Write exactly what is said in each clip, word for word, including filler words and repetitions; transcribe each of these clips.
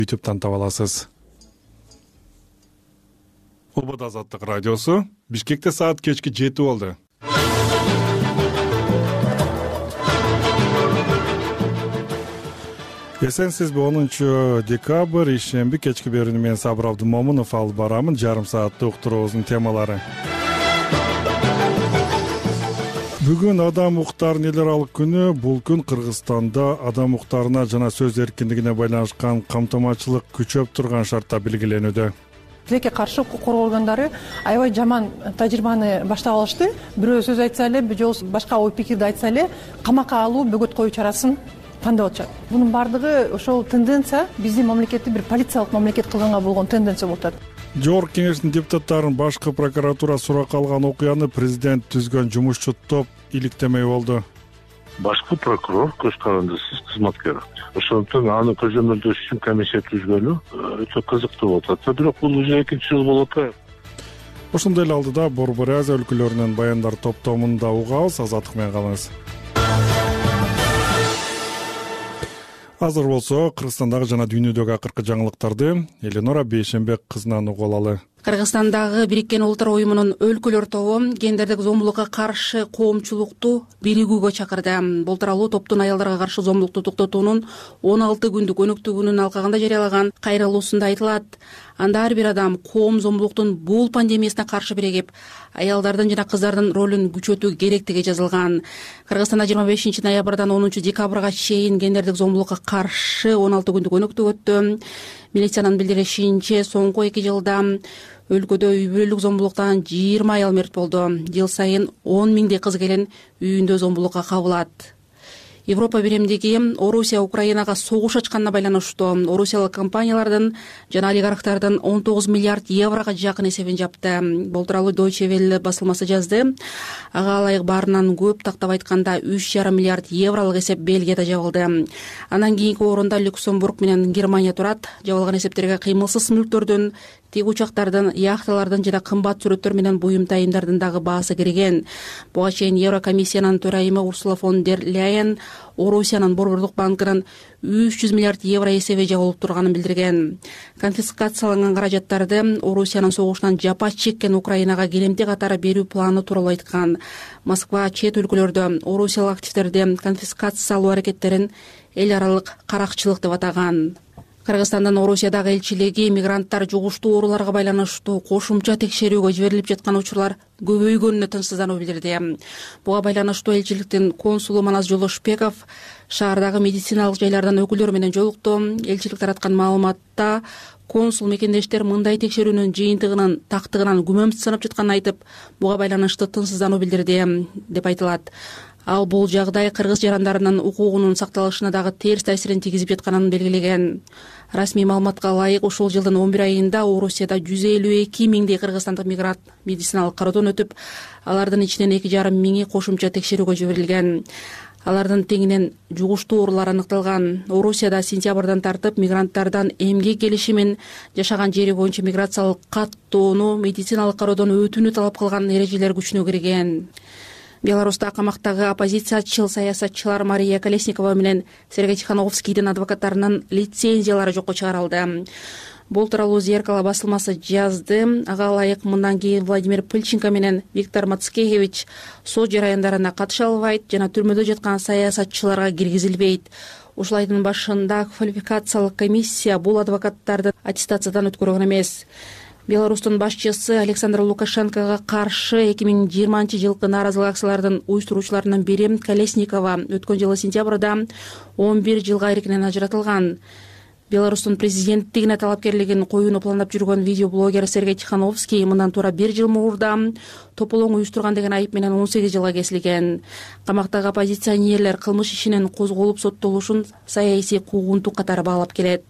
ютубтан таба аласыз. Убада Азаттык радиосу. Бишкекте саат кечки жети болду. Эсенсизби? онунчу декабрь ишемби кечки берүүнү мен Сабыр Абдымомунов алып барамын. Жарым сааттык уктуруубуздун темалары. Бүгүн адам укуктарынын эл аралык күнү. Бул күн Кыргызстанда адам укуктарына жана сөз эркиндигине байланышкан камтамачылык күчөп турган шартта белгиленүүдө. Тилекке каршы укук коргоо органдары аябай жаман тажрыйбаны баштап алышты. Бирөө сөз айтса эле, же башка ой пикирди айтса эле, камакка алуу, бөгөт коюу чарасын тандап атышат. Бунун бардыгы ошол тенденция биздин мамлекетти бир полициялык мамлекет кылганга болгон тенденция болуп атат. Жогорку кеңештин депутаттарын башкы прокуратура суракка алган окуяны президент түзгөн жумушчу топ иликтемей болду. Башкы прокурор көз карандысыз кызматкер. Ошондуктан аны көзөмөлдөш үчүн комиссия түзгөнү өтө кызыктуу болуп атат. Бирок бул уже экинчи жыл болуп атат. Ошондой эле алдыда Борбор Азия өлкөлөрүнүн баяндар топтомунда угабыз. Азаттык менен калыңыз. Азыр болсо Кыргызстандагы жана дүйнөдөгү акыркы жаңылыктарды Эленора Бейшенбек кызынан угуп алалы. Кыргызстандагы Бириккен Улуттар уюмунун өлкөлөр тобу гендердик зомбулукка каршы коомчулукту биригүүгө чакырды. Бул тууралуу топтун аялдарга каршы зомбулукту токтотуунун он алты күндүк өнөктүгүнүн алкагында жарыялаган кайрылуусунда айтылат. Анда ар бир адам коом зомбулуктун бул пандемиясына каршы биригип, аялдардын жана кыздардын ролун күчөтүү керектиги жазылган. Кыргызстанда жыйырма бешинчи ноябрдан онунчу декабрга чейин гендердик зомбулукка каршы он алты күндүк өнөктүк өттү. Милициянын билдиришинче, соңку эки жылда өлкөдө үй бүлөлүк зомбулуктан жыйырма аял мерт болду. Жыл сайын он миңдей кыз келин үйүндө зомбулукка кабылат. Европа биримдиги Орусия Украинага согуш ачканына байланыштуу орусиялык компаниялардын жана олигархтардын он тогуз миллиард еврого жакын эсебин жапты. Бул тууралуу Deutsche Welle басылмасы жазды. Ага ылайык баарынан көп, тактап айтканда үч жарым миллиард евролук эсеп Бельгияда жабылды. Анан кийинки орунда Люксембург менен Германия турат. Жабылган эсептерге кыймылсыз мүлктөрдүн, тик учактардын, яхталардын жана кымбат сүрөттөр менен буюм тайымдардын дагы баасы кирген. Буга чейин Еврокомиссиянын төрайымы Урсула фон дер Ляйен Орусиянын Борбордук банкынан үч жүз миллиард евро эсеби жабылып турганын билдирген. Конфискацияланган каражаттарды Орусиянын согушунан жапа чеккен Украинага келемти катары берүү планы тууралуу айткан. Москва чет өлкөлөрдө орусиялык активдерди конфискациялоо аракеттерин эл аралык каракчылык деп атаган. Кыргызстандын Орусиядагы элчилиги мигранттар жугуштуу ооруларга байланыштуу кошумча текшерүүгө жиберилип жаткан учурлар көбөйгөнүнө тынчсыздануу билдирди. Буга байланыштуу элчиликтин консулу Манас Жолошбеков шаардагы медициналык жайлардан өкүлдөр менен жолукту. Элчилик тараткан маалыматта консул мекендештер мындай текшерүүнүн жыйынтыгынын тактыгынан күмөнсүз санап жатканын айтып, буга байланыштуу тынчсыздануу билдирди деп айтылат. Ал бул жагдай кыргыз жарандарынын укугунун сакталышына дагы терс таасирин тийгизип жатканын белгилеген. Расмий маалыматка ылайык ушул жылдын он бир айында Орусияда жүз элүү эки миңдей кыргызстандык мигрант медициналык кароодон өтүп, алардын ичинен эки жарым миңи кошумча текшерүүгө жиберилген. Алардын тегинен жугуштуу оорулар аныкталган. Орусияда сентябрдан тартып мигранттардан эмгек келишимин, жашаган жери боюнча миграциялык каттоону, медициналык кароодон өтүүнү талап кылган эрежелер күчүнө кирген. Беларуста камактагы оппозициячыл саясатчылар Мария Колесникова менен Сергей Тихановскийдин адвокаттарынын лицензиялары жокко чыгарылды. Бул тууралуу Зеркало басылмасы жазды. Ага ылайык мындан кийин Владимир Пыльченко менен Виктор Мацкевич сот жараяндарына катыша албайт жана түрмөдө жаткан саясатчыларга киргизилбейт. Ушул айдын башында квалификациялык комиссия бул адвокаттарды аттестациядан өткөргөн эмес. Беларустун башчысы Александр Лукашенкого каршы эки миң жыйырманчы жылкы нааразылык акциялардын уюштуруучуларынын бири Колесникова өткөн жылы сентябрда он бир жылга эркинен ажыратылган. Беларустун президенттигине талапкерлигин коюуну пландап жүргөн видеоблогер Сергей Тихановский мындан туура бир жыл мурда тополоң уюштурган деген айып менен он сегиз жылга кесилген. Камактагы оппозиционерлер кылмыш ишинин козголуп соттолушун саясий куугунтук катары баалап келет.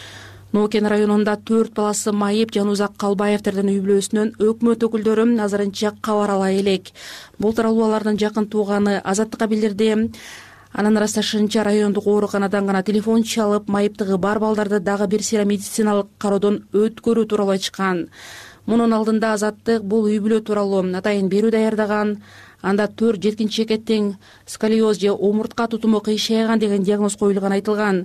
Нокен районунда төрт баласы майып Жанузак Калбаевтердин үй бүлөсүнөн өкмөт өкүлдөрү азырынча кабар ала элек. Бул тууралуу алардын жакын тууганы Азаттыкка билдирди. Анын ырасташынча райондук ооруканадан гана телефон чалып, майыптыгы бар балдарды дагы бир сыйра медициналык кароодон өткөрүү тууралуу айтышкан. Мунун алдында Азаттык бул үй бүлө тууралуу атайын берүү даярдаган. Анда төрт жеткинчекке тең сколиоз же омуртка тутуму кыйшайган деген диагноз коюлган айтылган.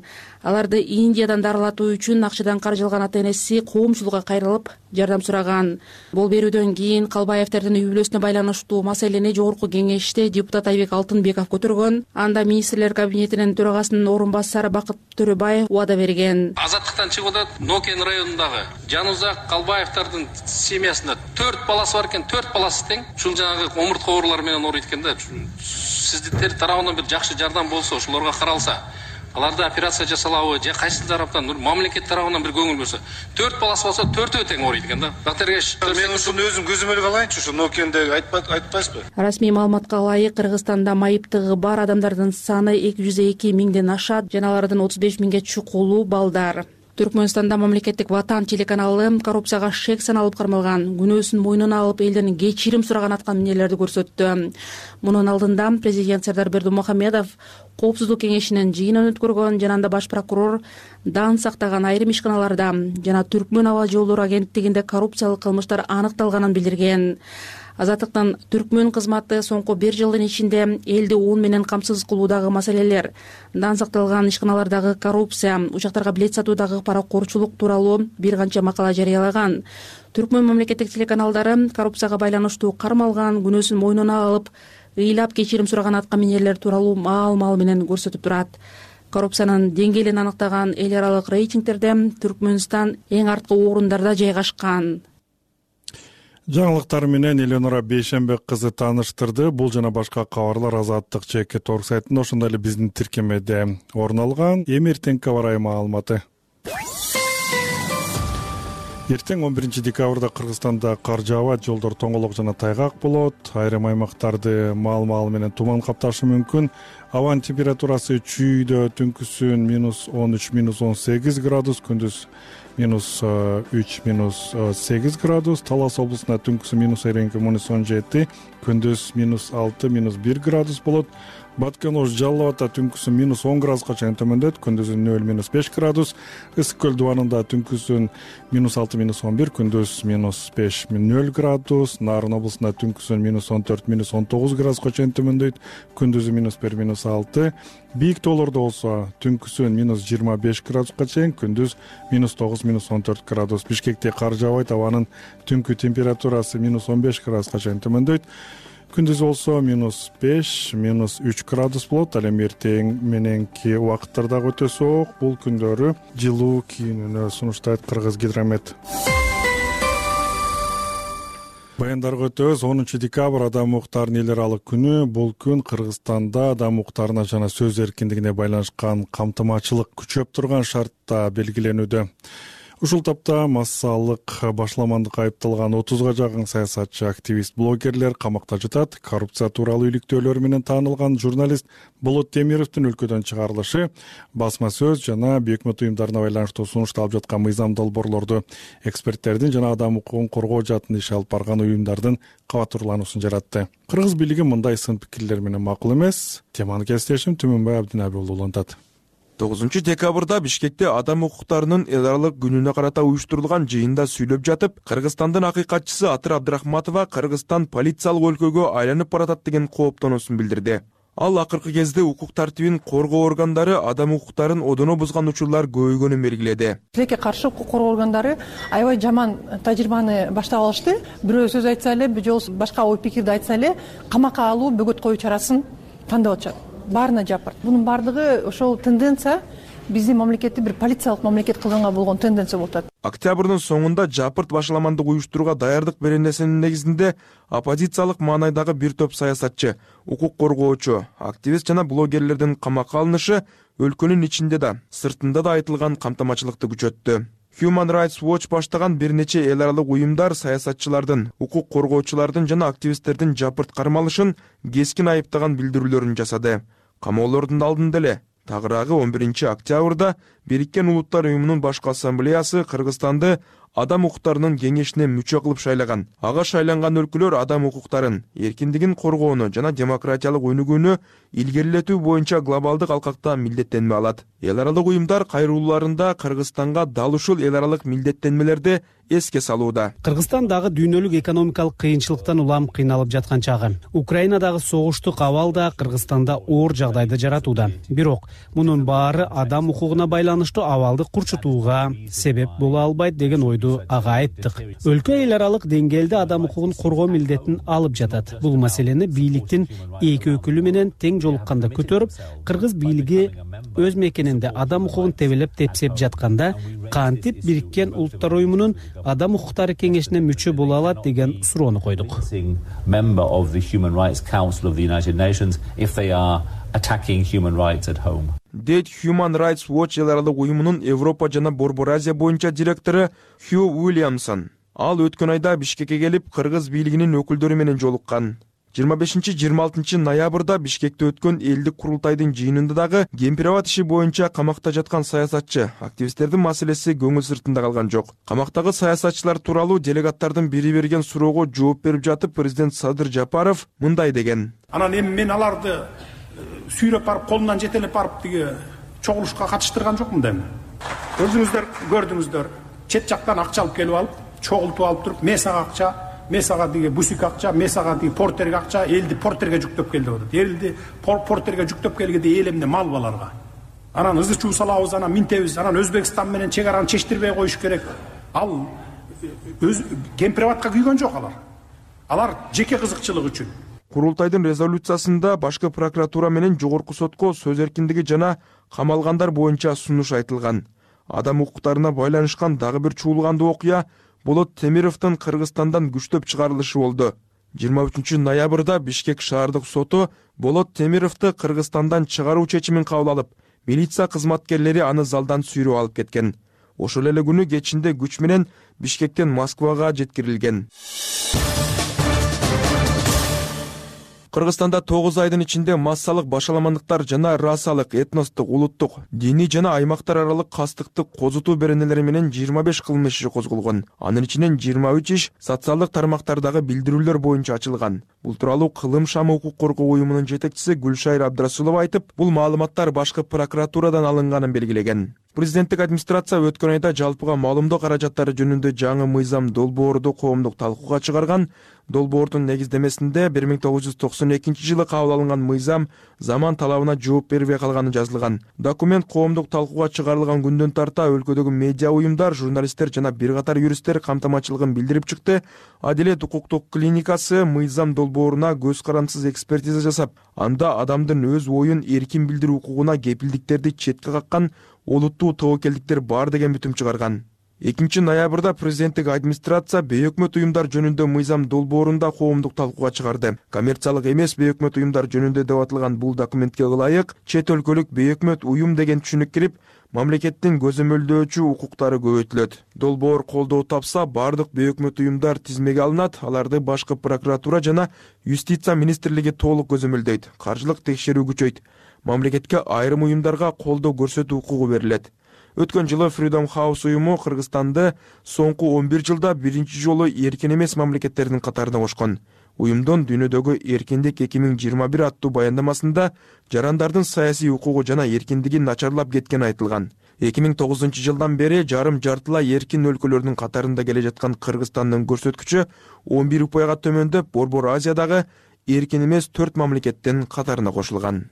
Аларды Индиядан дарылатуу үчүн акчадан каржылган ата энеси коомчулукка кайрылып жардам сураган. Бол берүүдөн кийин Калбаевдердин үй бүлөсүнө байланыштуу маселени жогорку кеңеште депутат Айбек Алтынбеков көтөргөн. Анда министрлер кабинетинин төрагасынын орун басары Бакыт Төрөбаев убада берген. Азаттыктан чыгып атат Нокен районундагы Жанузак Калбаевдердин семьясында төрт баласы бар экен, төрт баласы тең. Ушул жанагы омуртка оорулары менен ооруйт экен да. Сиздер тарабынан бир жакшы жардам болсо, ошолорго каралса, аларда операция жасалабы, же кайсы тараптан, мамлекет тарабынан бир көңүл бөлсө, төрт баласы болсо, төртөө тең ооруйт экен да. Бактергеш, мен ушуну өзүм көзүм эле калайынчы, ушу Нокендеги айтпайсызбы? Расмий маалыматка ылайык, Кыргызстанда майыптыгы бар адамдардын саны эки жүз эки миңден ашат, жана алардын отуз беш миңге чукулуу балдар. Түркмөнстанда мамлекеттик Ватан телеканалы коррупцияга шек саналып кармалган, күнөөсүн мойнуна алып элден кечирим сураган аткаминерлерди көрсөттү. Мунун алдында президент Сардар Бердымухамедов Коопсуздук кеңешинин жыйынын өткөргөн, жана анда баш прокурор дан сактаган айрым ишканаларда жана Түркмөн аба жолдору агенттигинде коррупциялык кылмыштар аныкталганын билдирген. Азаттыктын Түркмөн кызматы соңку бир жылдын ичинде элди уун менен камсыз кылуудагы маселелер, дан сакталган ишканалардагы коррупция, учактарга билет сатуудагы паракорчулук тууралуу бир канча макала жарыялаган. Түркмөн мамлекеттик телеканалдары коррупцияга байланыштуу кармалган, күнөөсүн мойнуна алып, ыйлап кечирим сураган аткаминерлер тууралуу маал-маал менен көрсөтүп турат. Коррупциянын деңгээлин аныктаган эл аралык рейтингтерде Түркмөнстан эң арткы орундарда жайгашкан. Жаңылыктар менен Эленора Бейшембек кызы тааныштырды. Бул жана башка кабарлар Азаттык жеке торг сайтында, ошондой эле биздин тиркемеде орун алган. Эми эртеңки аба ырайы маалыматы. Эртең он биринчи декабрда Кыргызстанда кар жаабайт, жолдор тоңолок жана тайгак болот. Айрым аймактарды маал-маал менен туман капташы мүмкүн. Абанын температурасы чүйдө түнкүсүн минус он үч, минус он сегиз градус, күндүз минус үч, минус сегиз градус. Талас облусунда түнкүсү минус эреңки минус он жети, күндүз минус алты, минус бир градус болот. Баткен Ош Жалал Абадта түнкүсүн минус он градуска чейин төмөндөйт, күндүзүн нөл, минус беш градус. Ысык көл дубанында түнкүсүн минус алты, минус он бир, күндүз минус беш, нөл градус. Нарын облусунда түнкүсүн минус он төрт, минус он тогуз градуска чейин төмөндөйт, күндүзү минус бир, минус алты. Бийик тоолордо болсо түнкүсүн минус жыйырма беш градуска чейин, күндүз минус тогуз, минус он төрт градус. Бишкекте кар жаабайт, абанын түнкү температурасы минус он беш градуска чейин төмөндөйт. Күндүз болсо минус беш, минус үч градус болот. Ал эми эртең мененки убакыттарда өтө соок. Бул күндөрү жылуу кийинүүнү сунуштайт Кыргызгидромет. Баяндарга өтөбүз. онунчу декабрь адам укуктарынын эл аралык күнү. Бул күн Кыргызстанда адам укуктарына жана сөз эркиндигине байланышкан камтымачылык күчөп турган шартта белгиленүүдө. Ушул тапта массалык башламандыкка айыпталган отузга жакын саясатчы, активист, блогерлер камакта жатат. Коррупция тууралуу иликтөөлөр менен таанылган журналист Болот Темировдун өлкөдөн чыгарылышы, басма сөз жана өкмөт уюмдарына байланыштуу сунушталып жаткан мыйзам долбоорлорду эксперттердин жана адам укугун коргоо жаатын иш алып барган уюмдардын кабатурлануусун жаратты. Кыргыз бийлиги мындай сын пикирлер менен макул эмес. Теманы кесиптешим Түмөнбай Абдинаби уулу улантат. тогузунчу декабрда Бишкекте адам укуктарынын эл аралык күнүнө карата уюштурулган жыйында сүйлөп жатып, Кыргызстандын акыйкатчысы Атыр Абдрахматова Кыргызстан полициялык өлкөгө айланып баратат деген кооптонуусун билдирди. Ал акыркы кезде укук тартибин коргоо органдары адам укуктарын одоно бузган учурлар көбөйгөнүн белгиледи. Тилекке каршы укук коргоо органдары аябай жаман тажрыйбаны баштап алышты. Бирөө сөз айтса эле, бирөө башка ой пикирди айтса эле, камакка алуу, бөгөт коюу чарасын тандап атышат. Баарына жапырт. Бунун бардыгы ошол тенденция биздин мамлекетти бир полициялык мамлекет кылганга болгон тенденция болуп атат. Октябрдын соңунда жапырт башаламандык уюштурууга даярдык беренесинин негизинде оппозициялык маанайдагы бир топ саясатчы, укук коргоочу, активист жана блогерлердин камакка алынышы өлкөнүн ичинде да, сыртында да айтылган камтамачылыкты күчөттү. Human Rights Watch баштаган бир нече эл аралык уюмдар саясатчылардын, укук коргоочулардын жана активисттердин жапырт кармалышын кескин айыптаган билдирүүлөрүн жасады. Камоолордун алдында эле тагыраагы он биринчи октябрда Бириккен Улуттар уюмунун башкы ассамблеясы Кыргызстанды адам укуктарынын кеңешине мүчө кылып шайлаган. Ага шайланган өлкөлөр адам укуктарын, эркиндигин коргоону жана демократиялык өнүгүүнү илгерилетүү боюнча глобалдык алкакта милдеттенме алат. Эл аралык уюмдар кайрылууларында Кыргызстанга дал ушул эл аралык милдеттенмелерди эске салууда. Кыргызстан дагы дүйнөлүк экономикалык кыйынчылыктан улам кыйналып жаткан чагы. Украинадагы согуштук абал да Кыргызстанда оор жагдайды жаратууда. Бирок мунун баары адам укугуна байланыштуу абалды курчутууга себеп боло албайт деген ойду ага айттык. Өлкө эл аралык деңгээлде адам укугун коргоо милдетин алып жатат. Бул маселени бийликтин эки өкүлү менен тең жолукканда көтөрүп, кыргыз бийлиги өз мекенинде адам укугун тебелеп тепсеп жатканда кантип Бириккен Улуттар уюмунун адам укуктары кеңешине мүчө боло алат деген суроону койдук. Дейт Human Rights Watch эл аралык уюмунун Европа жана Борбор Азия боюнча директору Хью Уильямсон. Ал өткөн айда Бишкекке келип, кыргыз бийлигинин өкүлдөрү менен жолуккан. жыйырма бешинчи жыйырма алтынчы ноябрда Бишкекте өткөн элдик курултайдын жыйынында дагы Кемпирабад иши боюнча камакта жаткан саясатчы, активисттердин маселеси көңүл сыртында калган жок. Камактагы саясатчылар тууралуу делегаттардын бири берген суроого жооп берип жатып, президент Садыр Жапаров мындай деген. Анан эми мен аларды сүйрөп барып, колунан жетелеп барып тиги чогулушка катыштырган жокмун дейм. Өзүңүздөр көрдүңүздөр, чет жактан акча алып келип алып, чогултуп алып туруп, мен сага акча, мен сага диги бусик акча, мен сага диги портерге акча, элди портерге жүктөп келди деп. Элди портерге жүктөп келгенде эл эмне мал баларга. Анан ызы чуу салабыз, анан минтебиз, анан Өзбекстан менен чек араны чечтирбей коюш керек. Ал өз Кемпирабадка күйгөн жок алар. Алар жеке кызыкчылык үчүн. Курултайдын резолюциясында башкы прокуратура менен жогорку сотко сөз эркиндиги жана камалгандар боюнча сунуш айтылган. Адам укуктарына байланышкан дагы бир чуулгандуу окуя Болот Темировдун Кыргызстандан күчтөп чыгарылышы болду. жыйырма үчүнчү ноябрда Бишкек шаардык соту Болот Темировду Кыргызстандан чыгаруу чечимин кабыл алып, милиция кызматкерлери аны залдан сүйрөп алып кеткен. Ошол эле күнү кечинде күч менен Бишкектен Москвага жеткирилген. Кыргызстанда тогуз айдын ичинде массалык башаламандыктар жана расалык, этностук, улуттук, диний жана аймактар аралык кастыктык козутуу беренелери менен жыйырма беш кылмыш иши козголгон. Анын ичинен жыйырма үч иш социалдык тармактардагы билдирүүлөр боюнча ачылган. Бул тууралуу Кылым шамы укук коргоо уюмунун жетекчиси Гүлшайыр Абдрасулова айтып, бул маалыматтар башкы прокуратурадан алынганын белгилеген. Президенттик администрация өткөн айда жалпыга маалымдоо каражаттары жөнүндө жаңы мыйзам долбоорду коомдук талкууга чыгарган. Долбоордун негиздемесинде бир миң тогуз жүз токсон экинчи жылы кабыл алынган мыйзам заман талабына жооп бербей калганы жазылган. Документ коомдук талкууга чыгарылган күндөн тарта өлкөдөгү медиа уюмдар, журналисттер жана бир катар юристтер камтамачылыгын билдирип чыкты. Адилет укуктук клиникасы мыйзам долбооруна көз карандысыз экспертиза жасап, анда адамдын өз оюн эркин билдирүү укугуна кепилдиктерди четке каккан олуттуу тобокелдиктер бар деген бүтүм чыгарган. экинчи ноябрда президенттик администрация бейөкмөт уюмдар жөнүндө мыйзам долбоорунда коомдук талкууга чыгарды. Коммерциялык эмес бейөкмөт уюмдар жөнүндө деп аталган бул документке ылайык чет өлкөлүк бейөкмөт уюм деген түшүнүк кирип, мамлекеттин көзөмөлдөөчү укуктары көбөйтүлөт. Долбоор колдоо тапса, бардык бейөкмөт уюмдар тизмеге алынат, аларды башкы прокуратура жана юстиция министрлиги толук көзөмөлдөйт. Каржылык текшерүү күчөйт. Мамлекетке айрым уюмдарга колдоо көрсөтүү укугу берилет. Өткөн жылы Freedom House уюму Кыргызстанды соңку он бир жылда биринчи жолу эркин эмес мамлекеттердин катарына кошкон. Уюмдун дүйнөдөгү эркиндик эки миң жыйырма бир аттуу баяндамасында жарандардын саясий укугу жана эркиндиги начарлап кеткени айтылган. эки миң тогузунчу жылдан бери жарым жартылай эркин өлкөлөрдүн катарында келе жаткан Кыргызстандын көрсөткүчү он бир упайга төмөндөп, Борбор Азиядагы эркин эмес төрт мамлекеттин катарына кошулган.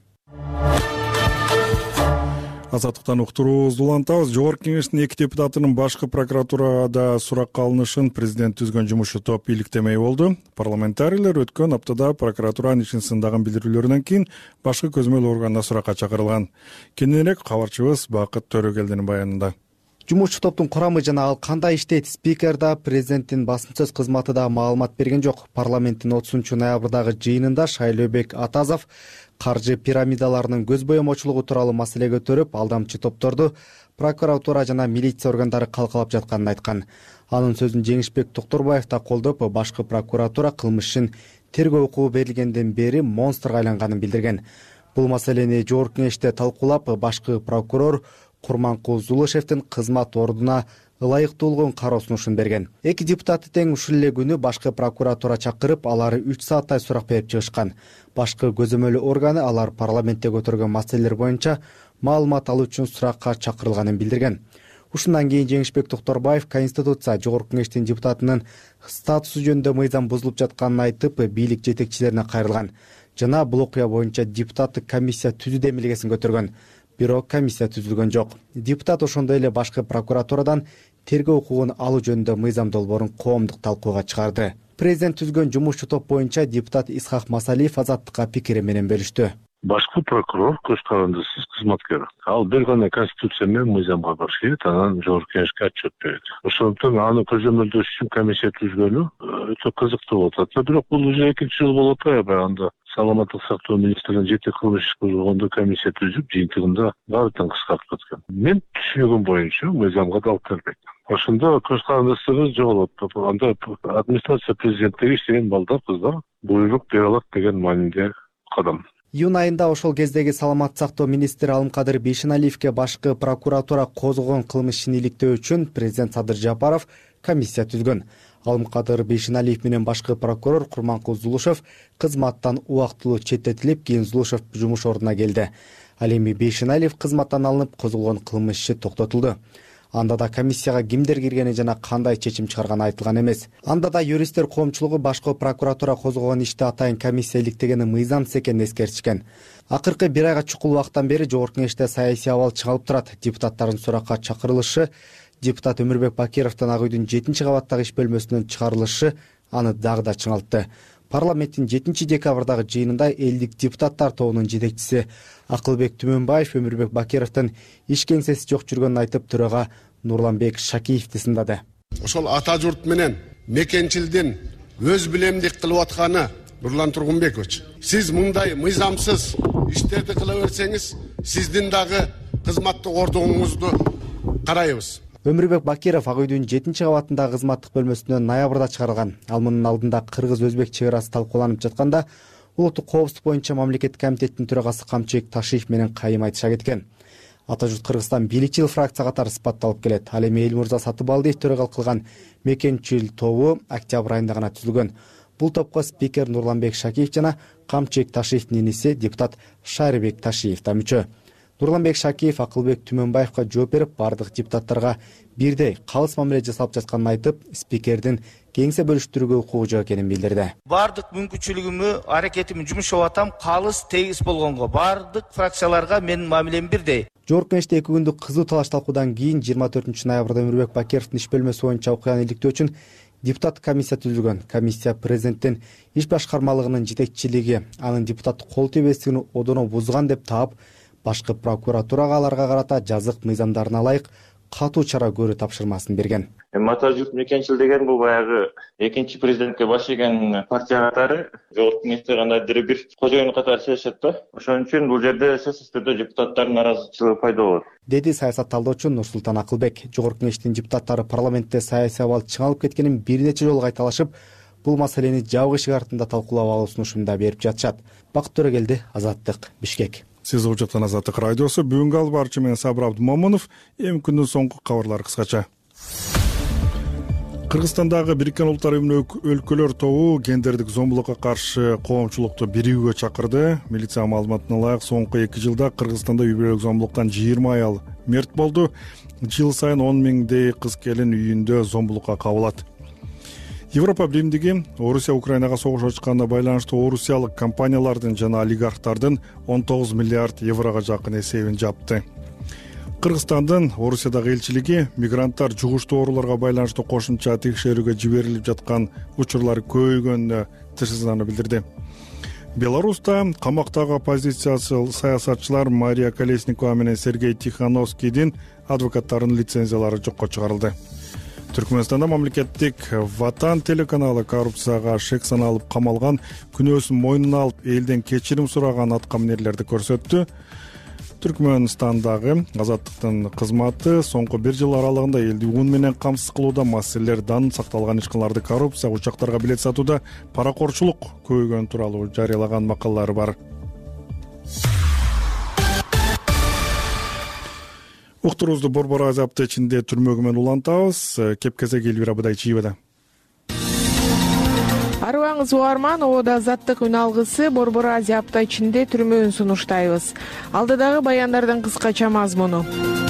Азаттыктан уктуруубузду улантабыз. Жогорку кеңештин эки депутатынын башкы прокуратурада суракка алынышын президент түзгөн жумуш топ иликтемей болду. Парламентарийлер өткөн аптада прокуратуранын ишин сындаган билдирүүлөрүнөн кийин башкы көзөмөл органына суракка чакырылган. Кененирээк кабарчыбыз Бакыт Төрөгелдинин баянында. Жумушчу топтун курамы жана ал кандай иштейт, спикер да, президенттин басым сөз кызматы да маалымат берген жок. Парламенттин отузунчу ноябрдагы жыйынында Шайлообек Атазов каржы пирамидаларынын көз боемочулугу тууралуу маселе көтөрүп, алдамчы топторду прокуратура жана милиция органдары калкалап жатканын айткан. Анын сөзүн Жеңишбек Токторбаев да колдоп, башкы прокуратура кылмыш ишин тергөө укугу берилгенден бери монстрго айланганын билдирген. Бул маселени жогорку кеңеште талкуулап, башкы прокурор Курманкул Зулушевдин кызмат ордуна ылайыктуулугун кароо сунушун берген. Эки депутаты тең ушул эле күнү башкы прокуратура чакырып, алар үч сааттай сурак берип чыгышкан. Башкы көзөмөлүү органы алар парламентте көтөргөн маселелер боюнча маалымат алуу үчүн суракка чакырылганын билдирген. Ушундан кийин Жеңишбек Токторбаев Конституция Жогорку Кеңештин депутатынын статусу жөнүндө мыйзам бузулуп жатканын айтып, бийлик жетекчилерине кайрылган жана бул окуя боюнча депутаттык комиссия түзүү демилгесин көтөргөн. Бирок комиссия түзүлгөн жок. Депутат ошондой эле башкы прокуратурадан тергөө укугун алуу жөнүндө мыйзам долбоорун коомдук талкууга чыгарды. Президент түзгөн жумушчу топ боюнча депутат Исхак Масалиев Азаттыкка пикири менен бөлүштү. Башкы прокурор көз карандысыз кызматкер. Ал бир гана конституция менен мыйзамга каршы келет, анан Жогорку Кеңешке отчет берет. Ошондуктан аны көзөмөлдөш үчүн комиссия түзгөнү өтө кызыктуу болуп атат. Бирок бул уже экинчи жыл болуп атат. Анда саламаттык сактоо министринин жети кылмыш иш козгогондо комиссия түзүп, жыйынтыгында баардыгын кыскартып аткан. Мен түшүнүгүм боюнча мыйзамга да алып келбейт. Ошондо көз карандысыз жоголот. Анда администрация президенттиги иштеген балдар, кыздар буйрук бере алат деген мааниде кадам. Июнь айында ошол кездеги саламаттык сактоо министри Алымкадыр Бейшеналиевке башкы прокуратура козгогон кылмыш ишин иликтөө үчүн президент Садыр Жапаров комиссия түзгөн. Алымкадыр Бейшеналиев менен башкы прокурор Курманкул Зулушев кызматтан убактылуу четтетилип, кийин Зулушев жумуш ордуна келди. Ал эми Бейшеналиев кызматтан алынып, козголгон кылмыш иши токтотулду. Анда да комиссияга кимдер киргени жана кандай чечим чыгарганы айтылган эмес. Анда да юристтер коомчулугу башкы прокуратура козгогон ишти атайын комиссия иликтегени мыйзамсыз экенин эскертишкен. Акыркы бир айга чукул убакыттан бери Жогорку Кеңеште саясий абал чыңалып турат. Депутаттардын суракка чакырылышы, депутат Өмүрбек Бакировдун Ак үйдүн жетинчи кабаттагы иш бөлмөсүнөн чыгарылышы аны дагы да чыңалтты. Парламенттин жетинчи декабрдагы жыйынында элдик депутаттар тобунун жетекчиси Акылбек Түмөнбаев Өмүрбек Бакировдун иш кеңсеси жок жүргөнүн айтып, төрага Нурланбек Шакиевди сындады. Ошол ата журт менен мекенчилдин өз билемдик кылып атканы Нурлан Тургунбекович, сиз мындай мыйзамсыз иштерди кыла берсеңиз, сиздин дагы кызматтык ордуңузду карайбыз. Өмүрбек Бакиров Ак үйдүн жетинчи кабатындагы кызматтык бөлмөсүнөн ноябрда чыгарылган. Ал мунун алдында кыргыз-өзбек чек арасы талкууланып жатканда улуттук коопсуздук боюнча мамлекеттик комитеттин төрагасы Камчыбек Ташиев менен кайым айтыша кеткен. Ата журт Кыргызстан бийликчил фракция катары сыпатталып келет. Ал эми Элмурза Сатыбалдиев төрагалык кылган мекенчил тобу октябрь айында гана түзүлгөн. Бул топко спикер Нурланбек Шакиев жана Камчыбек Ташиевдин иниси депутат Шарибек Ташиев да мүчө. Нурланбек Шакиев Акылбек Түмөнбаевка жооп берип, бардык депутаттарга бирдей калыс мамиле жасалып жатканын айтып, спикердин кеңсе бөлүштүрүүгө укугу жок экенин билдирди. Бардык мүмкүнчүлүгүмө, аракетимди жумшап атам, калыс тегиз болгонго бардык фракцияларга менин мамилем бирдей. Жогорку Кеңеште эки күндүк кызуу талаш талкуудан кийин жыйырма төртүнчү ноябрда Өмүрбек Бакировдун иш бөлмөсү боюнча окуяны иликтөө үчүн депутат комиссия түзүлгөн. Комиссия президенттин иш башкармалыгынын жетекчилиги анын депутаттык кол тийбестигин одоно бузган деп таап, башкы прокуратурага аларга карата жазык мыйзамдарына ылайык катуу чара көрүү тапшырмасын берген. Ата журт мекенчил деген бул баягы экинчи президентке баш ийген партия катары Жогорку Кеңеште кандайдыр бир кожоюн катары чечишет да. Ошон үчүн бул жерде сөзсүз түрдө депутаттардын наразычылыгы пайда болот, деди саясат талдоочу Нурсултан Акылбек. Жогорку Кеңештин депутаттары парламентте саясий абал чыңалып кеткенин бир нече жолу кайталашып, бул маселени жабык эшик артында талкуулап алуу сунушун да берип жатышат. Бакыт Төрөгелди, Азаттык, Бишкек. Сиз угуп жаткан Азаттык радиосу. Бүгүнкү алып барчы менен Сабыр Абдумомунов. Эми күндүн соңку кабарлары кыскача. Кыргызстандагы Бириккен Улуттар Уюмунун өлкөлөр тобу гендердик зомбулукка каршы коомчулукту биригүүгө чакырды. Милиция маалыматына ылайык, соңку эки жылда Кыргызстанда үй бүлөлүк зомбулуктан жыйырма аял мерт болду. Жыл сайын он миңдей кыз келин үйүндө зомбулукка кабылат. Европа биримдиги Орусия Украинага согуш ачканына байланыштуу орусиялык компаниялардын жана олигархтардын он тогуз миллиард еврого жакын эсебин жапты. Кыргызстандын Орусиядагы элчилиги мигранттар жугуштуу ооруларга байланыштуу кошумча текшерүүгө жиберилип жаткан учурлар көбөйгөнүнө тынчсыздана билдирди. Беларуста камактагы оппозициялык саясатчылар Мария Колесникова менен Сергей Тихановскийдин адвокаттарынын лицензиялары жокко чыгарылды. Түркмөнстанда мамлекеттик Ватан телеканалы коррупцияга шек саналып камалган, күнөөсүн мойнуна алып элден кечирим сураган аткаминерлерди көрсөттү. Түркмөнстандагы Азаттыктын кызматы соңку бир жыл аралыгында элди үн менен камсыз кылууда, маселелер дан сакталган ишканаларды коррупция, учактарга билет сатууда паракорчулук көбөйгөн тууралуу жарыялаган макалалары бар. уктуруубузду Борбор Азия аптечинде түрмөгү менен улантабыз. Кепкезеги Элвира Будайчиева. Арыбаңыз угарман, обода азаттык үн алгысы Борбор Азия аптечинде түрмөгүн сунуштайбыз. Алдыдагы баяндардын кыскача мазмуну.